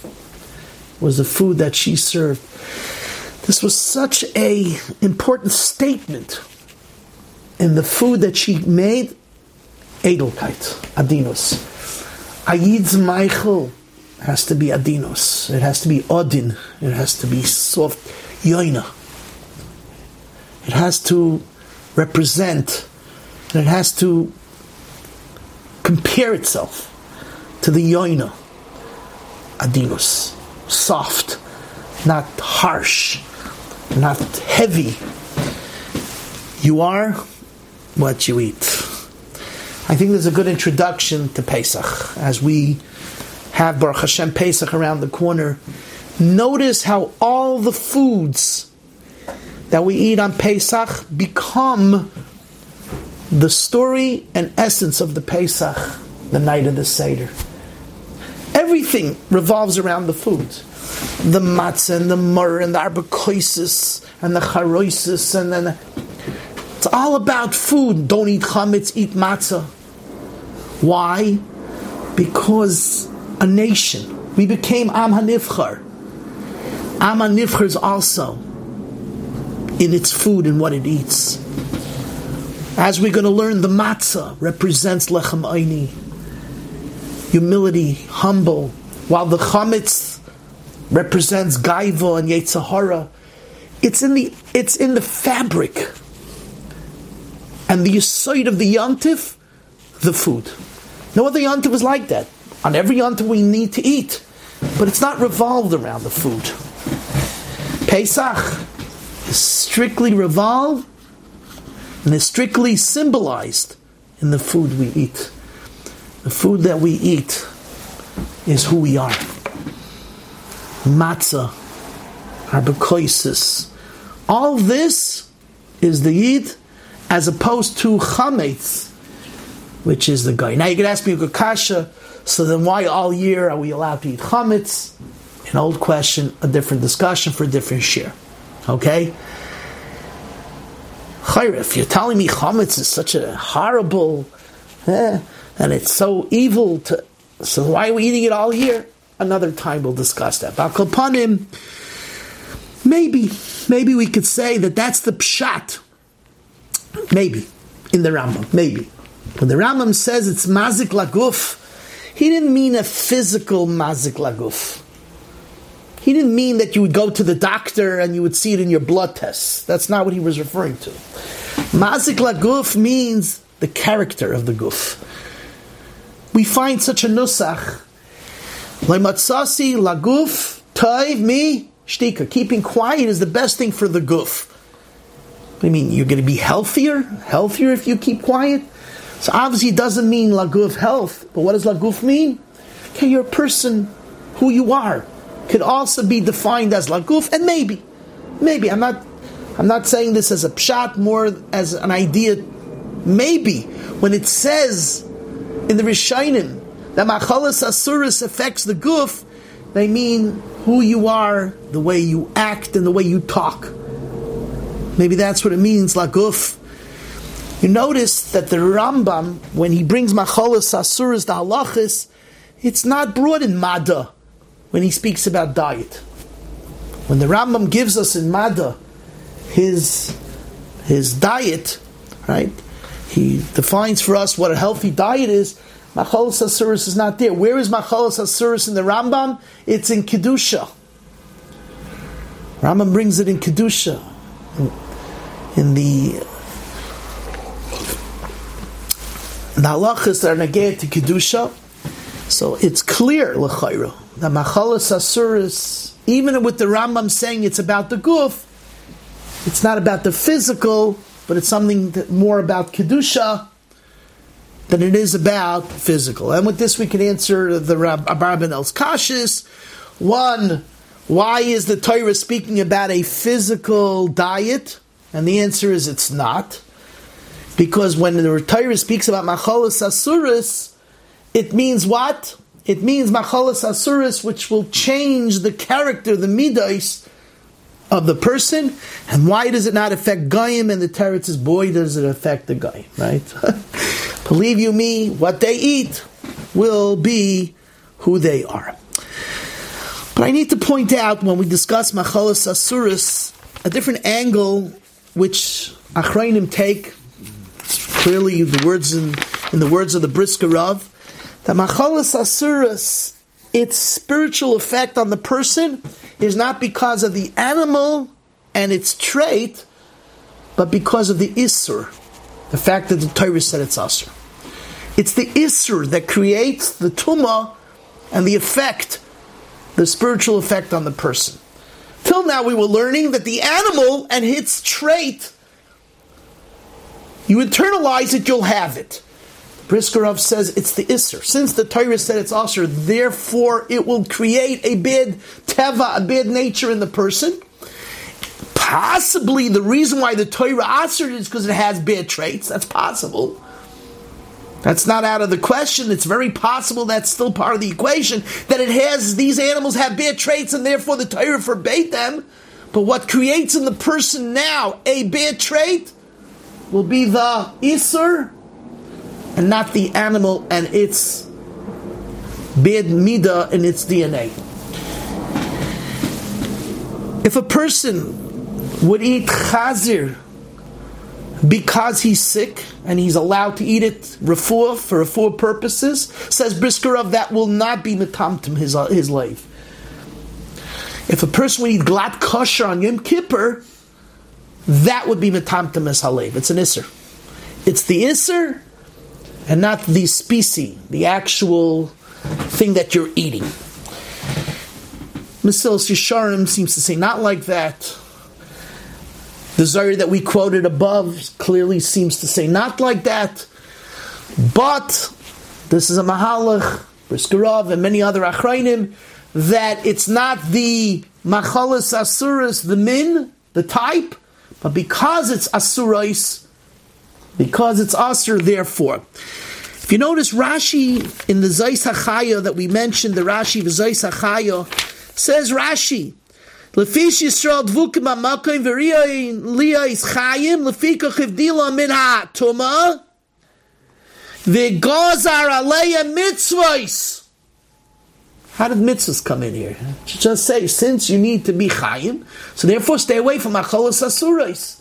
This was such a important statement in the food that she made. Edelkeit, adinos. Ayid's Meichel has to be adinos. It has to be odin. It has to be soft. Yoina. It has to represent. And it has to compare itself to the yoina. Adinos. Soft. Not harsh. Not heavy. You are what you eat. I think there's a good introduction to Pesach. As we have Baruch Hashem Pesach around the corner, notice how all the foods that we eat on Pesach become the story and essence of the Pesach, the night of the Seder. Everything revolves around the foods. The matzah and the murr and the arbakoisis and the charoisis and then it's all about food. Don't eat chametz, eat matzah. Why? Because a nation, we became Am HaNivchar. Am HaNivchar is also in its food and what it eats. As we're going to learn, the matzah represents lechem aini, humility, humble, while the chametz represents gaiva and yetzer hara. It's in the fabric. And the yesod of the yontif, the food. No other yontif is like that. On every yontif we need to eat, but it's not revolved around the food. Pesach is strictly revolved and is strictly symbolized in the food we eat. The food that we eat is who we are. Matzah, arbekoisis, all this is the yid, as opposed to chametz, which is the guy. Now you could ask me a kasha, so then why all year are we allowed to eat chametz? An old question, a different discussion for a different share. Okay? Chayre, if you're telling me chametz is such a horrible, and it's so evil, so why are we eating it all year? Another time we'll discuss that. Ba'al kol panim, maybe we could say that that's the pshat. Maybe. In the Rambam. Maybe. When the Rambam says it's mazik laguf, he didn't mean a physical mazik laguf. He didn't mean that you would go to the doctor and you would see it in your blood tests. That's not what he was referring to. Mazik laguf means the character of the guf. We find such a nusach. Leimatzasi laguf toiv mi shtika. Keeping quiet is the best thing for the guf. I mean, you're going to be healthier if you keep quiet. So obviously it doesn't mean laguf health, but what does laguf mean? Okay, you're a person, who you are, could also be defined as laguf, and maybe, I'm not saying this as a pshat, more as an idea. Maybe when it says in the Rishonim that machalas asuris affects the guf, they mean who you are, the way you act, and the way you talk. Maybe that's what it means, laguf. You notice that the Rambam, when he brings machalas asuras, the halachas, it's not brought in Mada when he speaks about diet. When the Rambam gives us in Mada his diet, right? He defines for us what a healthy diet is. Machalas asuras is not there. Where is machalas asuras in the Rambam? It's in Kedusha. Rambam brings it in Kedusha. In the halachas that are neged to Kedusha. So it's clear, l'chayra, that machalas asuras, even with the Rambam saying it's about the guf, it's not about the physical, but it's something more about Kedusha than it is about physical. And with this we can answer the Abarbanel's kashis. One, why is the Torah speaking about a physical diet? And the answer is it's not. Because when the Torah speaks about machalas asuras, it means what? It means machalas asuras, which will change the character, the midos of the person. And why does it not affect Goyim? And the Teretz is, boy, does it affect the Goyim, right? Believe you me, what they eat will be who they are. But I need to point out, when we discuss machalas asuras, a different angle which Achrayim take, clearly the words in the words of the Brisker Rav, that machalas asuras, its spiritual effect on the person is not because of the animal and its trait, but because of the isur, the fact that the Torah said it's asur. It's the isur that creates the tumah and the effect, the spiritual effect on the person. Till now we were learning that the animal and its trait, you internalize it, you'll have it. Brisker Rav says it's the Isser. Since the Torah said it's Asher, therefore it will create a bad teva, a bad nature in the person. Possibly the reason why the Torah Asher is because it has bad traits. That's possible. That's not out of the question. It's very possible that's still part of the equation, that it has, these animals have bad traits and therefore the Torah forbade them. But what creates in the person now a bad trait will be the Isser and not the animal and its bad midah in its DNA. If a person would eat chazir because he's sick and he's allowed to eat it for refuah purposes, says Brisker Rav, that will not be metamtem his life. If a person would eat glat kosher on Yom Kippur, that would be metamtem his halev. It's an isser. It's the isser and not the species, the actual thing that you're eating. Mesilas Yesharim seems to say not like that. The Zohar that we quoted above clearly seems to say not like that. But this is a mahalach, Brisker Rav and many other achrayim, that it's not the machalas asuras, the min, the type, but because it's asurais, because it's asur, therefore. If you notice Rashi in the Zayis HaChaya that we mentioned, the Rashi of Zayis HaChaya, says Rashi, Lefish Yisrael dvukim ha'makom v'riyah liyah chayim lefika chivdila min ha'tuma v'gozar aleya mitzvahs. How did mitzvahs come in here? Just say, since you need to be chayim, so therefore stay away from acholos asurais.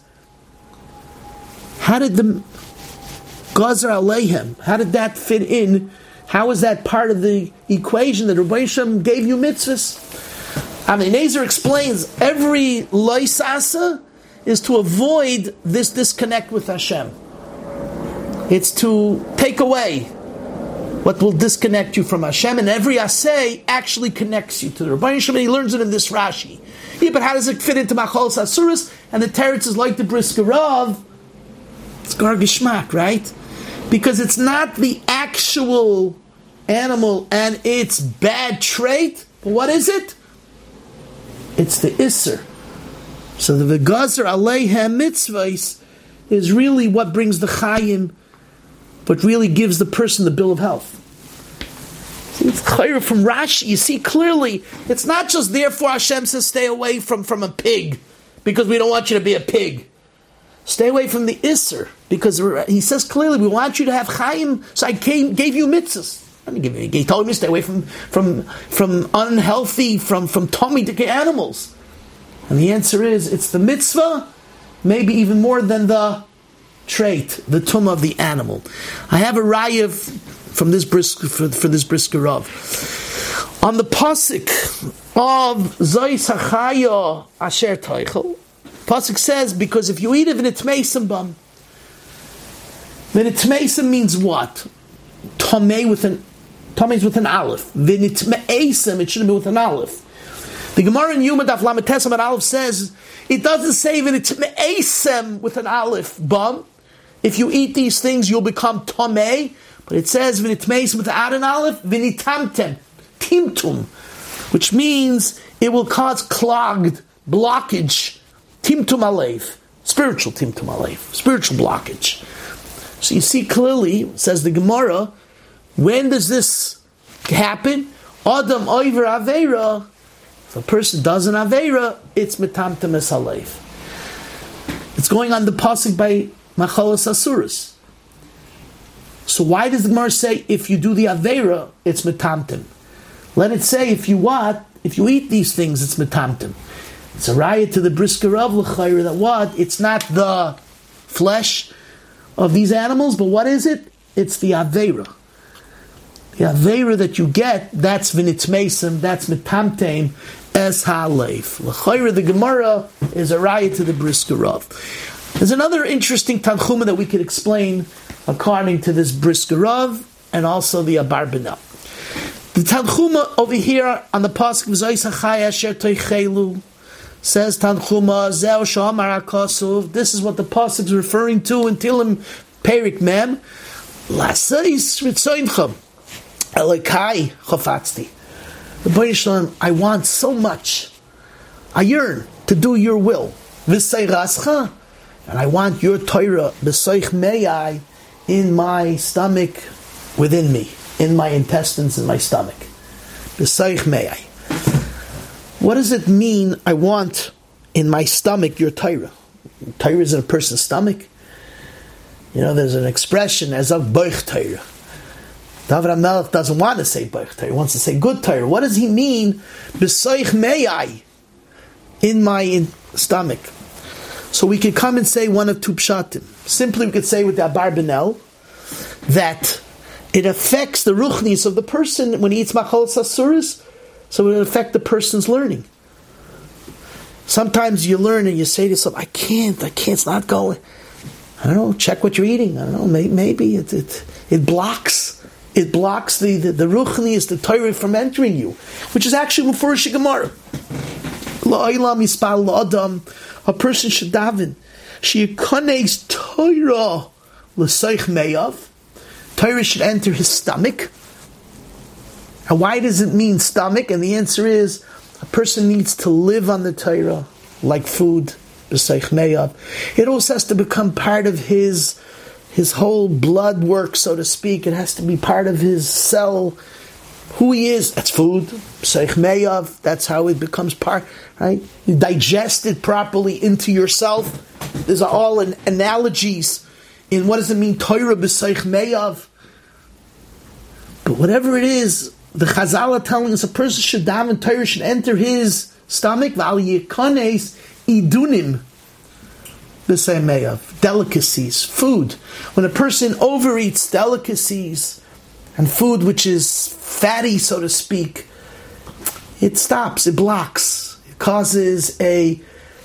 How did the gozar aleihem, how did that fit in? How is that part of the equation that Rabbi Shem gave you mitzvahs? Avnei Nezer explains every loisasa is to avoid this disconnect with Hashem. It's to take away what will disconnect you from Hashem, and every asay actually connects you to the Rabbi Shem, and he learns it in this Rashi. Yeah, but how does it fit into Macholos Asuras? And the teretz is like the Brisker Rav. It's gar geschmack, right? Because it's not the actual animal and its bad trait, but what is it? It's the Isser. So the V'gazer Aleihem Mitzvahs is really what brings the Chayim, but really gives the person the bill of health. See, it's clear from Rashi. You see clearly, it's not just therefore Hashem says stay away from a pig, because we don't want you to be a pig. Stay away from the Isser, because he says clearly, we want you to have Chayim, so I gave you mitzvahs. He told me to stay away from unhealthy, from tummy decay animals. And the answer is, it's the mitzvah, maybe even more than the trait, the tumah of the animal. I have a raya from this for this Brisker Rav. On the pasuk of Zayis HaChaya Asher Teichel, pasuk says, because if you eat it, v'nitmeisem bam. V'nitmeisem means what? Tomei with an aleph. V'nitmeisem, it shouldn't be with an aleph. The Gemara in Yuma Daf Lamed Tesam and Aleph says, it doesn't say v'nitmeisem with an aleph, bam. If you eat these things, you'll become tomei. But it says v'nitmeisem without an aleph, v'nitamtem, timtum, which means it will cause clogged blockage, timtum alev, spiritual timtum alev, spiritual blockage. So you see clearly, says the Gemara, when does this happen? Adam oiver aveira. If a person does an aveira, it's metamtem es halev. It's going on the pasuk by Machalos Asuras. So why does the Gemara say if you do the aveira, it's metamtem? Let it say if you eat these things, it's metamtem. It's a raya to the Brisker Rav l'chayr that what? It's not the flesh of these animals, but what is it? It's the aveira. The aveira that you get, that's v'nitzmeisem, that's metamtem es ha'aleif. L'chayr, the Gemara is a raya to the Brisker Rav. There's another interesting tanchuma that we could explain according to this Brisker Rav and also the Abarbanel. The tanchuma over here on the pasuk of Zayis HaChaya Asher Teichelu says tanchuma zeh sh'amar HaKasuv. This is what the pasuk is referring to in Tilim Perik Mem. Lasais ritzoincham Elokai chafatzti. The Bnei Shalom, I want so much. I yearn to do your will. V'seirascha, and I want your Torah b'soich meyai in my stomach, within me, in my intestines, in my stomach. B'soich meyai. What does it mean? I want in my stomach your Torah. Torah is in a person's stomach. You know, there's an expression as of boich Torah. David HaMelech doesn't want to say boich Torah. He wants to say good Torah. What does he mean? B'soich meyai, in my stomach. So we could come and say one of two pshatim. Simply we could say with the Abarbanel that it affects the ruchnis of the person when he eats machalas asuras, so it will affect the person's learning. Sometimes you learn and you say to yourself, I can't, it's not going. I don't know, check what you're eating. I don't know, maybe it blocks the ruchnis, the Torah from entering you, which is actually Mufurish Gemara. A person should daven. She'yikanes Torah l'seich meyav. Torah should enter his stomach. And why does it mean stomach? And the answer is, a person needs to live on the Torah like food, l'seich meyav. It also has to become part of his whole blood work, so to speak. It has to be part of his cell. Who he is, that's food. Seich meyav, that's how it becomes part, right? You digest it properly into yourself. These are all analogies in what does it mean, Torah b'seich meyav. But whatever it is, the Chazal are telling us a person should daven, Torah should enter his stomach, v'al yikanes idunim b'seich meyav, delicacies, food. When a person overeats delicacies, and food which is fatty, so to speak, it stops, it blocks, it causes a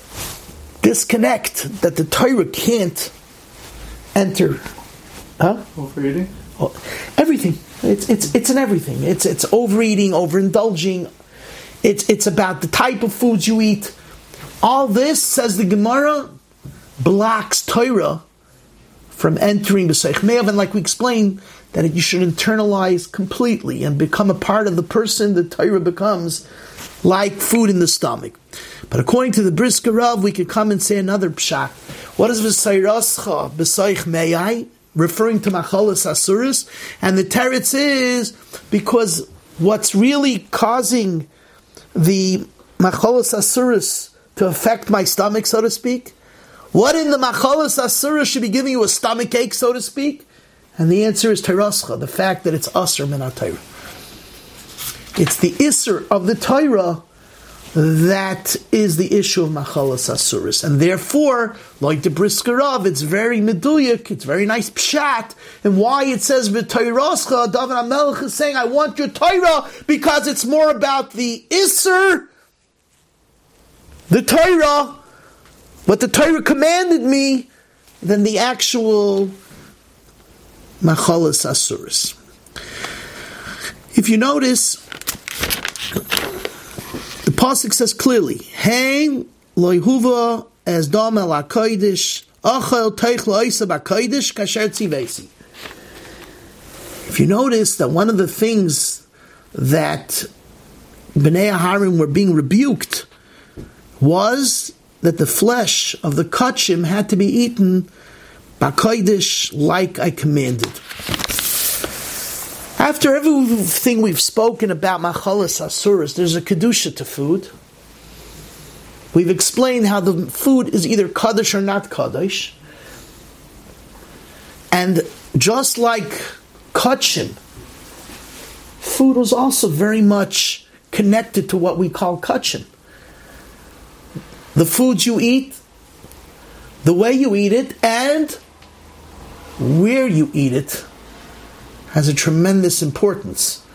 disconnect that the Torah can't enter.
Overeating?
Everything. It's in everything. It's overeating, overindulging. It's about the type of foods you eat. All this, says the Gemara, blocks Torah from entering the Seich Meyav, and like we explained, that you should internalize completely and become a part of the person. The Torah becomes like food in the stomach. But according to the Brisker Rav, we could come and say another pshat. What is v'sayrascha b'seich meyai? Referring to machalas asuras. And the teretz is because what's really causing the machalas asuras to affect my stomach, so to speak, what in the machalas asuras should be giving you a stomach ache, so to speak? And the answer is terascha, the fact that it's asr min ha-Torah. It's the isser of the Torah that is the issue of machalas asuras. And therefore, like the Brisker Rav, it's very meduyak, it's very nice pshat, and why it says v'toirascha, David HaMelech is saying, I want your Torah, because it's more about the isser, the Torah, what the Torah commanded me, than the actual machalas asuras. If you notice, the pasuk says clearly, "Hein loyhuva as dam el hakodesh, achel teich loisa b'kodesh kasher tzivesi." If you notice that one of the things that Bnei Aharon were being rebuked was that the flesh of the kachim had to be eaten b'kodesh like I commanded. After everything we've spoken about machalas asuras, there's a kedusha to food. We've explained how the food is either kaddish or not kaddish. And just like kachim, food was also very much connected to what we call kachim. The food you eat, the way you eat it, and where you eat it has a tremendous importance.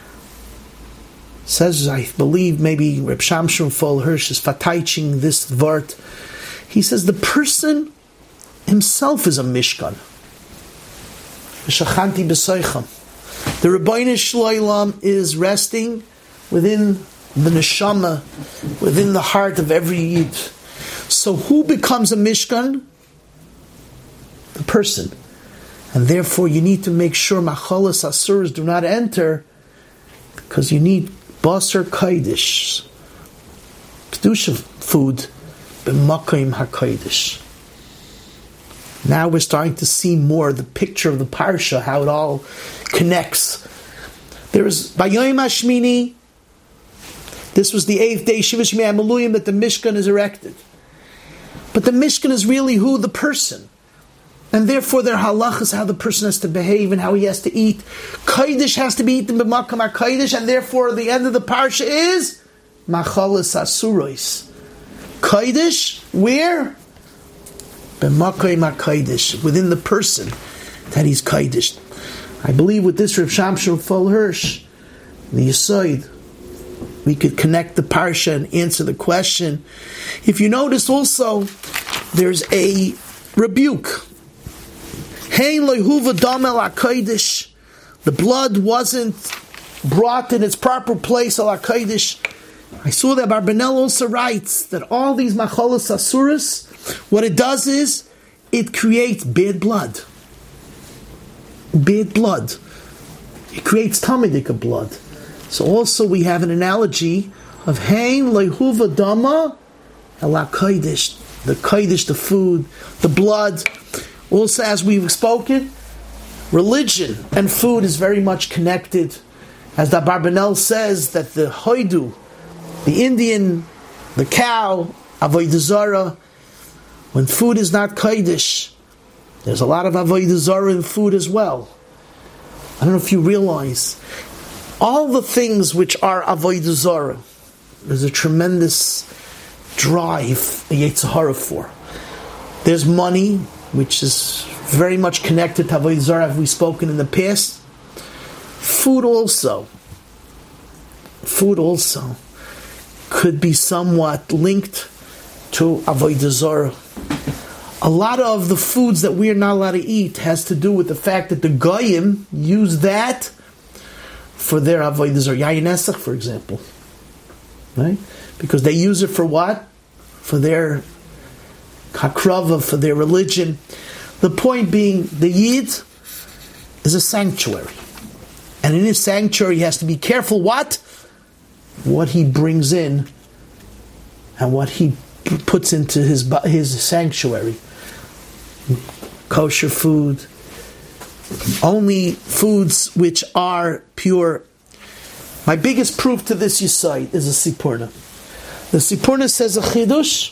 Says, I believe maybe Reb Shamshon Fol Hirsch is fataiching this vart. He says the person himself is a mishkan. V'shachanti b'soicham. The Rebbeinu Shloilam is resting within the neshama, within the heart of every yid. So who becomes a mishkan? The person. And therefore you need to make sure machalas asuras do not enter, because you need basar kodesh, kedusha food, b'makom hakodesh. Now we're starting to see more the picture of the parsha, how it all connects. There is Bayom Hashmini. This was the 8th day, Shiva Shmei HaMeluyim, that the Mishkan is erected. But the Mishkan is really who? The person. And therefore their halachas, how the person has to behave and how he has to eat. Kodesh has to be eaten b'makam ha-kodesh, and therefore the end of the parsha is machalas asuros. Kodesh, where? b'makay makaydish, within the person that he's kaidish. I believe with this Rav Shamshon Fol Hirsch, the Yesod, we could connect the parsha and answer the question. If you notice also, there's a rebuke. Hein lehuva damel akaydish. The blood wasn't brought in its proper place al akaydish. I saw that Barbanel also writes that all these macholos asuras, what it does is it creates bad blood. Bad blood. It creates tamidika blood. So also we have an analogy of hein lehuva dama ala kodesh, the kodesh, the food, the blood. Also, as we've spoken, religion and food is very much connected. As the Barbanel says that the hoidu, the Indian, the cow, avodah zarah, when food is not kodesh, there's a lot of avodah zarah in food as well. I don't know if you realize, all the things which are avodah zarah, there's a tremendous drive, a yetzer hara for. There's money, which is very much connected to avodah zarah, as we've spoken in the past. Food also could be somewhat linked to avodah zarah. A lot of the foods that we are not allowed to eat has to do with the fact that the goyim use that for their avodah zarah. Yayin esach, for example, right? Because they use it for what? For their hakrava, for their religion. The point being, the yid is a sanctuary, and in his sanctuary, he has to be careful what he brings in and what he puts into his sanctuary. Kosher food, only foods which are pure. My biggest proof to this Yesod is a Sipurna. The Sipurna says a chidush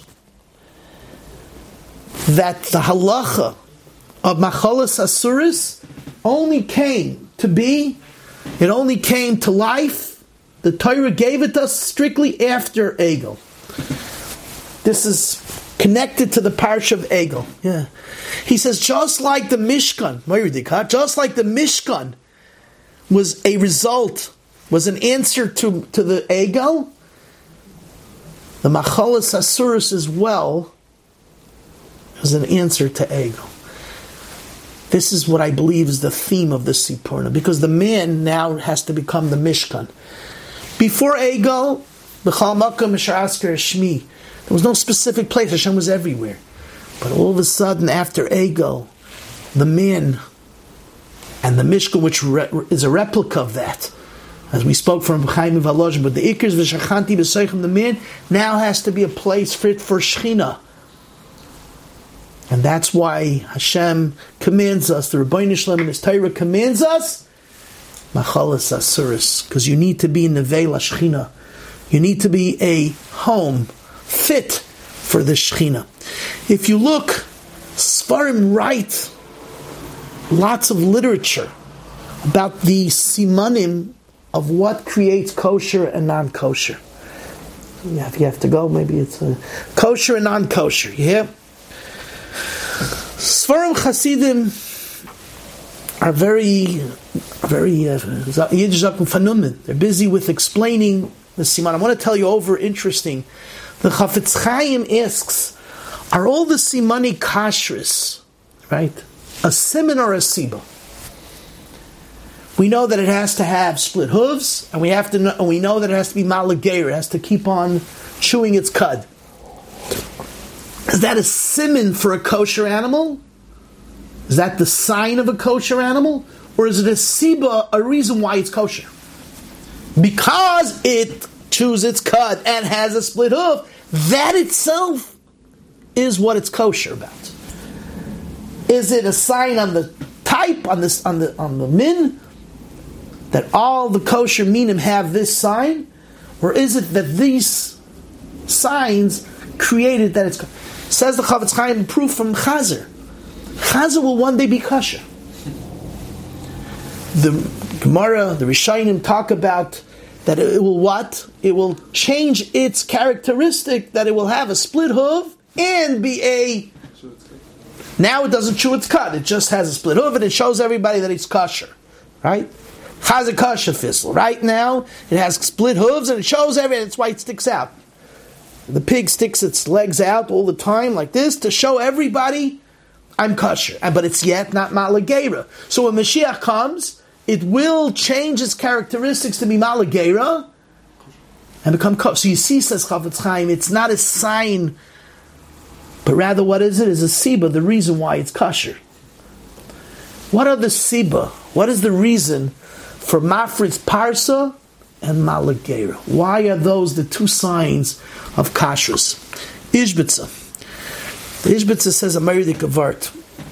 that the halacha of macholas asuris only came to be, it only came to life. The Torah gave it to us strictly after Egel. This is connected to the parsha of Egel. Yeah, he says just like the Mishkan, just like the Mishkan was a result, was an answer to the Egel, the macholas asuris as well is an answer to Egel. This is what I believe is the theme of the Sipurna, because the man now has to become the Mishkan. Before Egel, B'chal Makom Asher Asker Shmi, there was no specific place. Hashem was everywhere. But all of a sudden, after Egel, the man and the Mishkan, which is a replica of that, as we spoke from Chaim Valoj, but the Ikers V'Shachanti B'Seichem, the man now has to be a place fit for Shechina. And that's why Hashem commands us, the Rebbeinu Shalom in His Torah commands us, Machalas Asuris, because you need to be in Nevei LaShechina. You need to be a home fit for the Shechina. If you look, Sfarim write lots of literature about the simanim of what creates kosher and non-kosher. Yeah, if you have to go, maybe it's kosher and non-kosher. You hear? Sfarim Chasidim are very Yiddish Zakum. They're busy with explaining the siman. I want to tell you over interesting. The Chafetz Chaim asks, are all the simani kashrus, right? A siman or a siba? We know that it has to have split hooves, and we know that it has to be malageir. It has to keep on chewing its cud. Is that a siman for a kosher animal? Is that the sign of a kosher animal? Or is it a siba, a reason why it's kosher? Because it chews its cud and has a split hoof, that itself is what it's kosher about. Is it a sign on the type, on the min, that all the kosher minim have this sign? Or is it that these signs created that it's kosher? Says the Chafetz Chaim, proof from Chazer. Chazer will one day be kosher. The Gemara, the Rishonim talk about that it will what? It will change its characteristic, that it will have a split hoof and be a Now it doesn't chew its cud. It just has a split hoof and it shows everybody that it's kosher. Right? Chazak kosher fissel. Right now, it has split hooves and it shows everything. That's why it sticks out. The pig sticks its legs out all the time like this to show everybody I'm kosher. But it's yet not malagera. So when Mashiach comes, it will change its characteristics to be malagera and become kosher. So you see, says Chafetz Chaim, it's not a sign, but rather what is it? Is a siba, the reason why it's kosher. What are the siba? What is the reason for Mafritz Parsa and Malagera? Why are those the two signs of kashrus? Ishbitza. The Ishbitza says a Meridik Avart.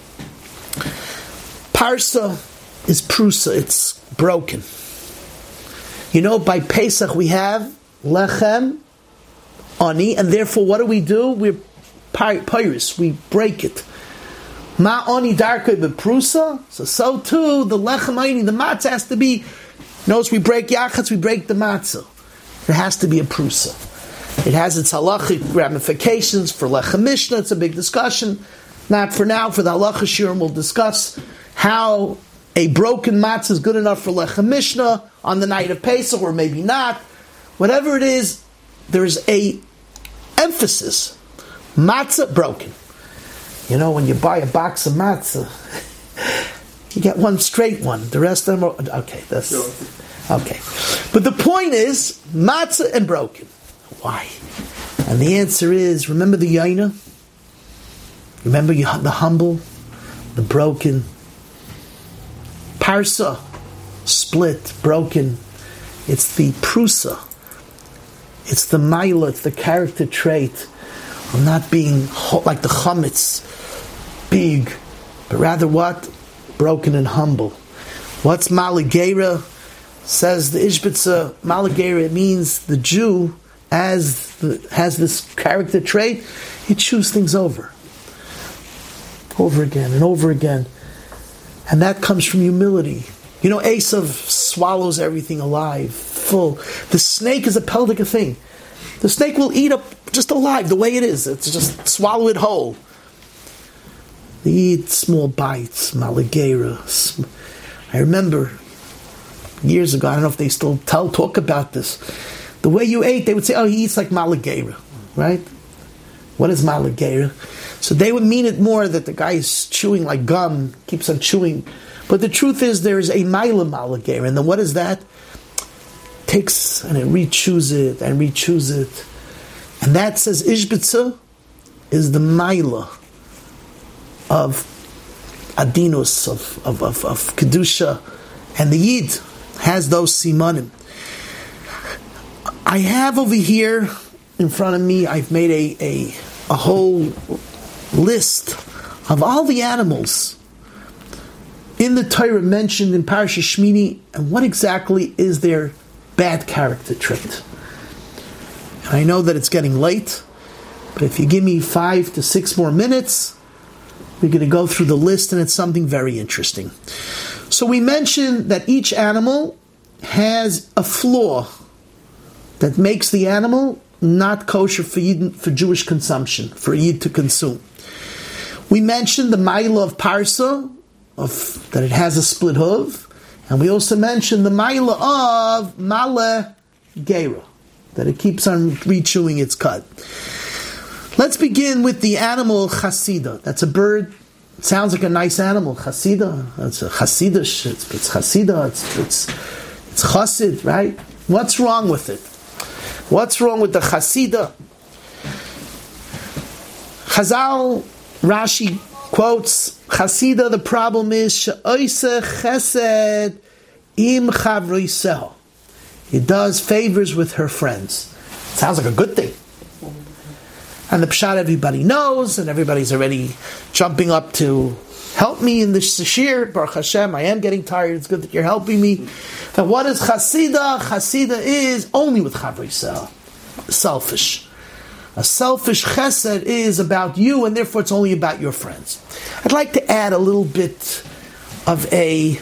Parsa is prusa, it's broken. You know, by Pesach we have lechem, ani, and therefore what do? We're pyrus, we break it. Ma ani darkei beprusa, so too the lechem ani, the matzah has to be. Notice we break yachatz, we break the matzah. It has to be a prusa. It has its halachic ramifications for lechem mishnah. It's a big discussion. Not for now. For the halacha shiurim, we'll discuss how a broken matzah is good enough for lechem mishnah on the night of Pesach, or maybe not. Whatever it is, there's a emphasis. Matzah broken. You know, when you buy a box of matzah, you get one straight one. The rest of them are okay. That's okay. But the point is matzah and broken. Why? And the answer is: remember the yaina. Remember the humble, the broken. Parsa, split, broken. It's the prusa. It's the maila. It's the character trait of not being like the chametz, big, but rather what? Broken and humble. What's malagera? Says the Ishbitza, malagera means the Jew has this character trait. He chews things over again and over again. And that comes from humility. You know, Esav swallows everything alive, full. The snake is a pelvic thing. The snake will eat up just alive, the way it is. It's just swallow it whole. They eat small bites, malagera. I remember years ago, I don't know if they still talk about this. The way you ate, they would say, oh, he eats like malagera, right? What is malagera? So they would mean it more that the guy is chewing like gum, keeps on chewing. But the truth is there is a maila malagera. And then what is that? Takes and it re-chews it and re-chews it. And that, says Ishbitza, is the maila of adinus, of kedusha. And the Yid has those simanim. I have over here in front of me, I've made a whole list of all the animals in the Torah mentioned in Parashat Shmini, and what exactly is their bad character trait. And I know that it's getting late, but if you give me 5 to 6 more minutes, we're going to go through the list, and it's something very interesting. So we mentioned that each animal has a flaw that makes the animal not kosher for Jewish consumption, for Yid to consume. We mentioned the maila of parsa, that it has a split hoof, and we also mentioned the maila of male gera, that it keeps on re-chewing its cud. Let's begin with the animal chasida. That's a bird. It sounds like a nice animal. Chasida. It's a chasidish. It's chasida. It's chasid, right? What's wrong with it? What's wrong with the chasida? Chazal, Rashi quotes, chasida, the problem is she'oiseh chesed im chavroiseho. It does favors with her friends. It sounds like a good thing. And the pshat everybody knows, and everybody's already jumping up to help me in this shir. Baruch Hashem, I am getting tired. It's good that you're helping me. Now, what is chasida? Chasida is only with chavroiseho. Selfish. A selfish chesed is about you, and therefore it's only about your friends. I'd like to add a little bit of an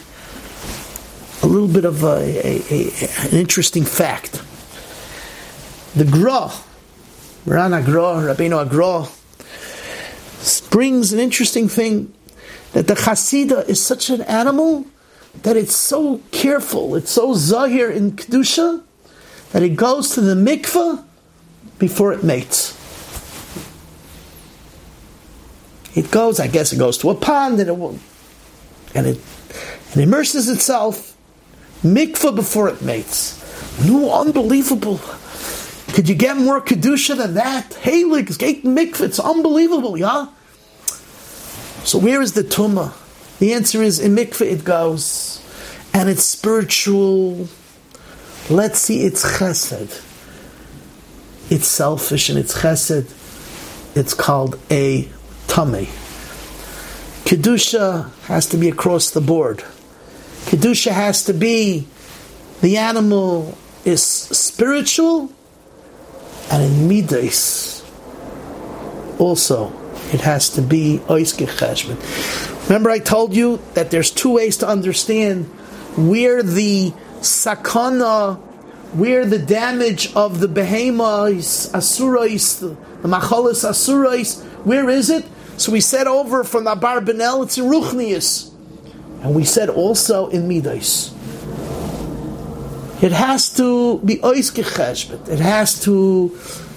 interesting fact. The Gra, Rabbeinu Agra, brings an interesting thing, that the Chasida is such an animal that it's so careful, it's so zahir in Kedusha, that it goes to the mikveh before it mates. It goes to a pond and it immerses itself, mikveh before it mates. No, unbelievable. Could you get more Kedusha than that? Heilig, gate mikveh, it's unbelievable, yeah? So where is the tumah? The answer is, in mikveh it goes, and it's spiritual. Let's see, it's chesed. It's selfish and it's chesed. It's called a tameh. Kedusha has to be across the board. Kedusha has to be, the animal is spiritual, and in midas also it has to be oiske cheshbon. Remember I told you that there's two ways to understand where the sakana, where the damage of the behemoths, asurais, the machalas asurais, where is it? So we said over from the Abarbanel, it's in Ruchnius. And we said also in Midas. It has to be oiske cheshbon. It has to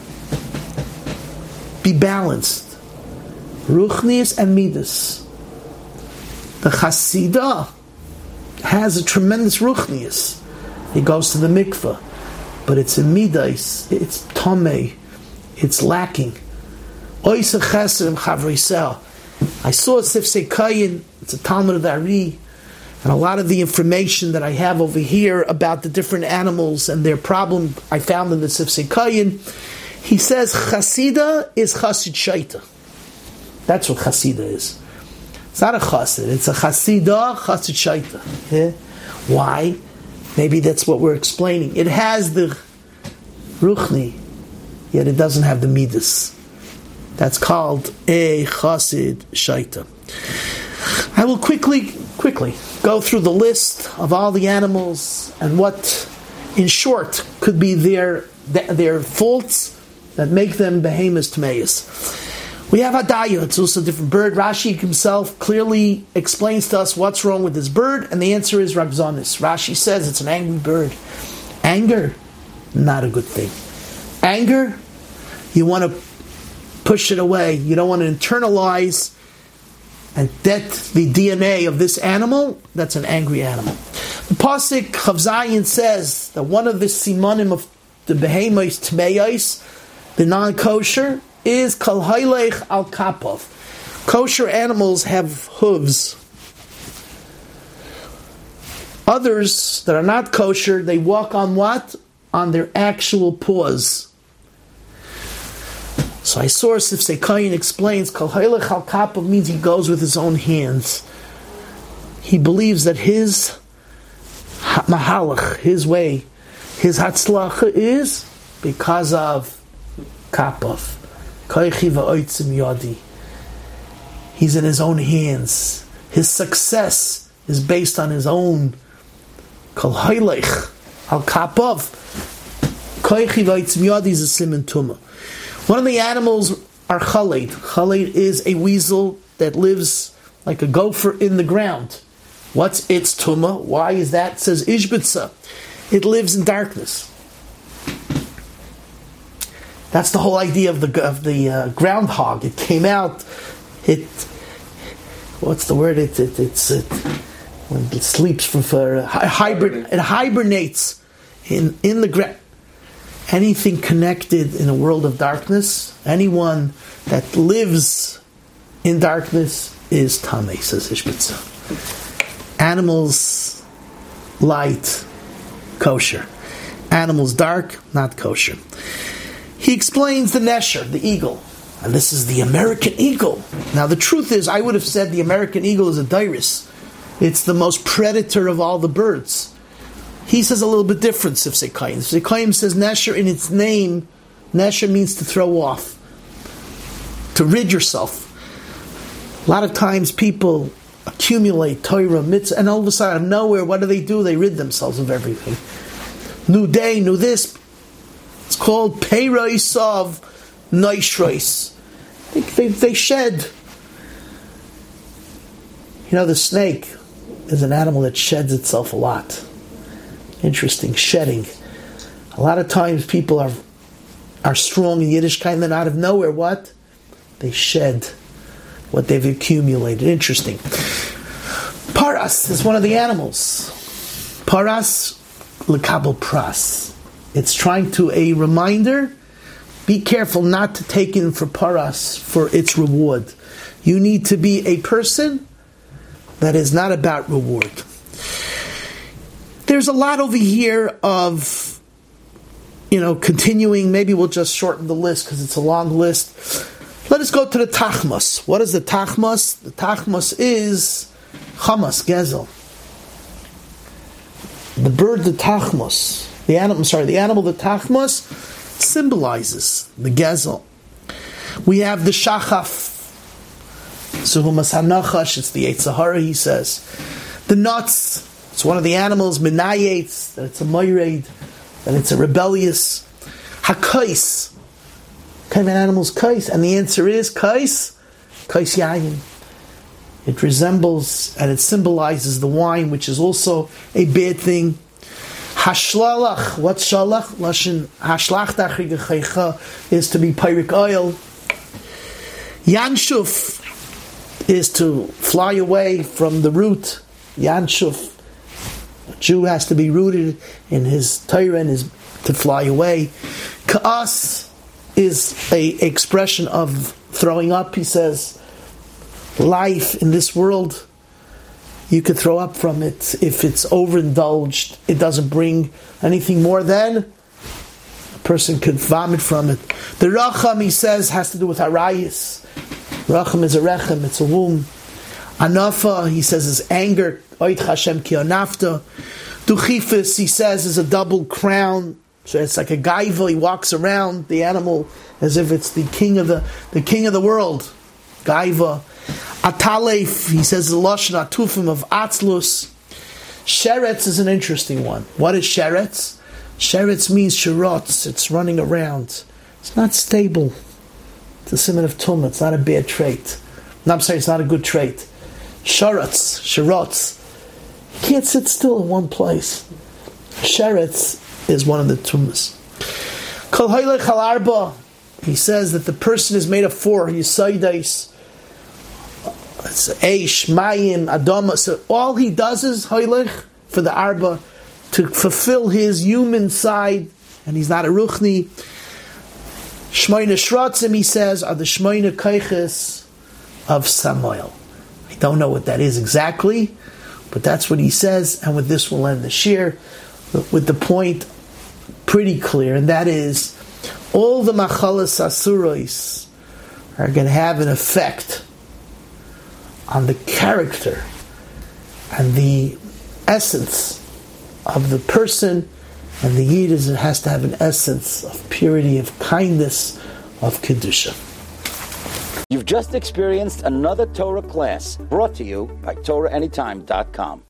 be balanced. Ruchnius and Midas. The Chasida has a tremendous Ruchnius. It goes to the mikveh. But it's in Midas. It's tameh. It's lacking. Oisa chesed chavrisel. I saw Sifsei Kayin. It's a Talmud of the Ari. And a lot of the information that I have over here about the different animals and their problem, I found in the Sifsei Kayin. He says Chasida is Chasid Shaita. That's what Chasida is. It's not a Chasid. It's a Chasida Chasid Shaita. Yeah? Why? Maybe that's what we're explaining. It has the Ruchni, yet it doesn't have the Midas. That's called a Chasid Shaita. I will quickly go through the list of all the animals and what, in short, could be their faults that make them behemoths tmeis. We have Hadaya, it's also a different bird. Rashi himself clearly explains to us what's wrong with this bird, and the answer is Ragzonis. Rashi says it's an angry bird. Anger, not a good thing. Anger, you want to push it away. You don't want to internalize and that's the DNA of this animal. That's an angry animal. The Pasuk Chav Zayin says that one of the simanim of the behemoths tmeyos, the non-kosher, is kol hailech al kapov. Kosher animals have hooves. Others that are not kosher, they walk on what? On their actual paws. So I saw Sifsei Kayin explains kol hailech al kapov means he goes with his own hands. He believes that his mahalach, his way, his hatzlacha is because of kapov. Koichi va'oitzim yadi. He's in his own hands. His success is based on his own. Kol hailech al kapov. Koichi va'oitzim yadi is a siman tumah. One of the animals are chaled. Chaled is a weasel that lives like a gopher in the ground. What's its tumah? Why is that? It says ishbitza. It lives in darkness. That's the whole idea of the groundhog. It came out. What's the word? It when it sleeps it hibernates in the ground. Anything connected in a world of darkness, anyone that lives in darkness is tameh, says Ishbitza. Animals light, kosher. Animals dark, not kosher. He explains the nesher, the eagle. And this is the American eagle. Now the truth is, I would have said the American eagle is a dirus. It's the most predator of all the birds. He says a little bit different, Sifsei Kayin. Sifsei Kayin says nesher in its name, nesher means to throw off, to rid yourself. A lot of times people accumulate Torah, mitzvah, and all of a sudden, out of nowhere, what do? They rid themselves of everything. New day, new this. It's called Peiros of Noishrois. They shed. You know, the snake is an animal that sheds itself a lot. Interesting, shedding. A lot of times people are strong in Yiddishkeit, and then out of nowhere, what? They shed what they've accumulated. Interesting. Paras is one of the animals. Paras lekabel pras. It's trying to a reminder. Be careful not to take in for paras for its reward. You need to be a person that is not about reward. There's a lot over here of, continuing. Maybe we'll just shorten the list because it's a long list. Let us go to the tachmas. What is the tachmas? The tachmas is chamas, gezel. The bird, the tachmas. The animal, the tachmas, symbolizes the gezel. We have the shachaf. Suhumas hanachash, it's the Yetzer Hara, he says. The nuts, it's one of the animals, minayetz, that it's a moired, that it's a rebellious. Hakais, what kind of an animal's kais? And the answer is kais yayin. It resembles and it symbolizes the wine, which is also a bad thing. Hashlalach, what's shalach? Lashon hashlach dachrigechecha is to be pyric oil. Yanshuf is to fly away from the root. Yanshuf, a Jew has to be rooted in his Torah and to fly away. Ka'as is a expression of throwing up. He says, life in this world, you could throw up from it. If it's overindulged, it doesn't bring anything more than a person could vomit from it. The racham, he says, has to do with arayis. Racham is a rechem, it's a womb. Anafa, he says, is anger. Oit Hashem ki anafta. Duchifis, he says, is a double crown. So it's like a gaiva. He walks around the animal as if it's the king of the world. Gaiva. Atalef, he says, the lashon atufim of atzlus. Sheretz is an interesting one. What is sheretz? Sheretz means shirotz. It's running around. It's not stable. It's a siman of tumah. It's not a bad trait. No, I'm sorry, it's not a good trait. Shirotz. You can't sit still in one place. Sheretz is one of the tumas. Kol haylech al arba. He says that the person is made of four. Yisaydais. It's Eish, Mayim, Adama. So all he does is haylech for the arba to fulfill his human side, and he's not a ruchni. Shmoyne Shrotzim, he says, are the Shmoyne Keiches of Samuel. I don't know what that is exactly, but that's what he says, and with this we'll end the shir, with the point pretty clear, and that is, all the Machalas Asuros are going to have an effect on the character and the essence of the person. And the Yid has to have an essence of purity, of kindness, of Kedusha.
You've just experienced another Torah class brought to you by TorahAnytime.com.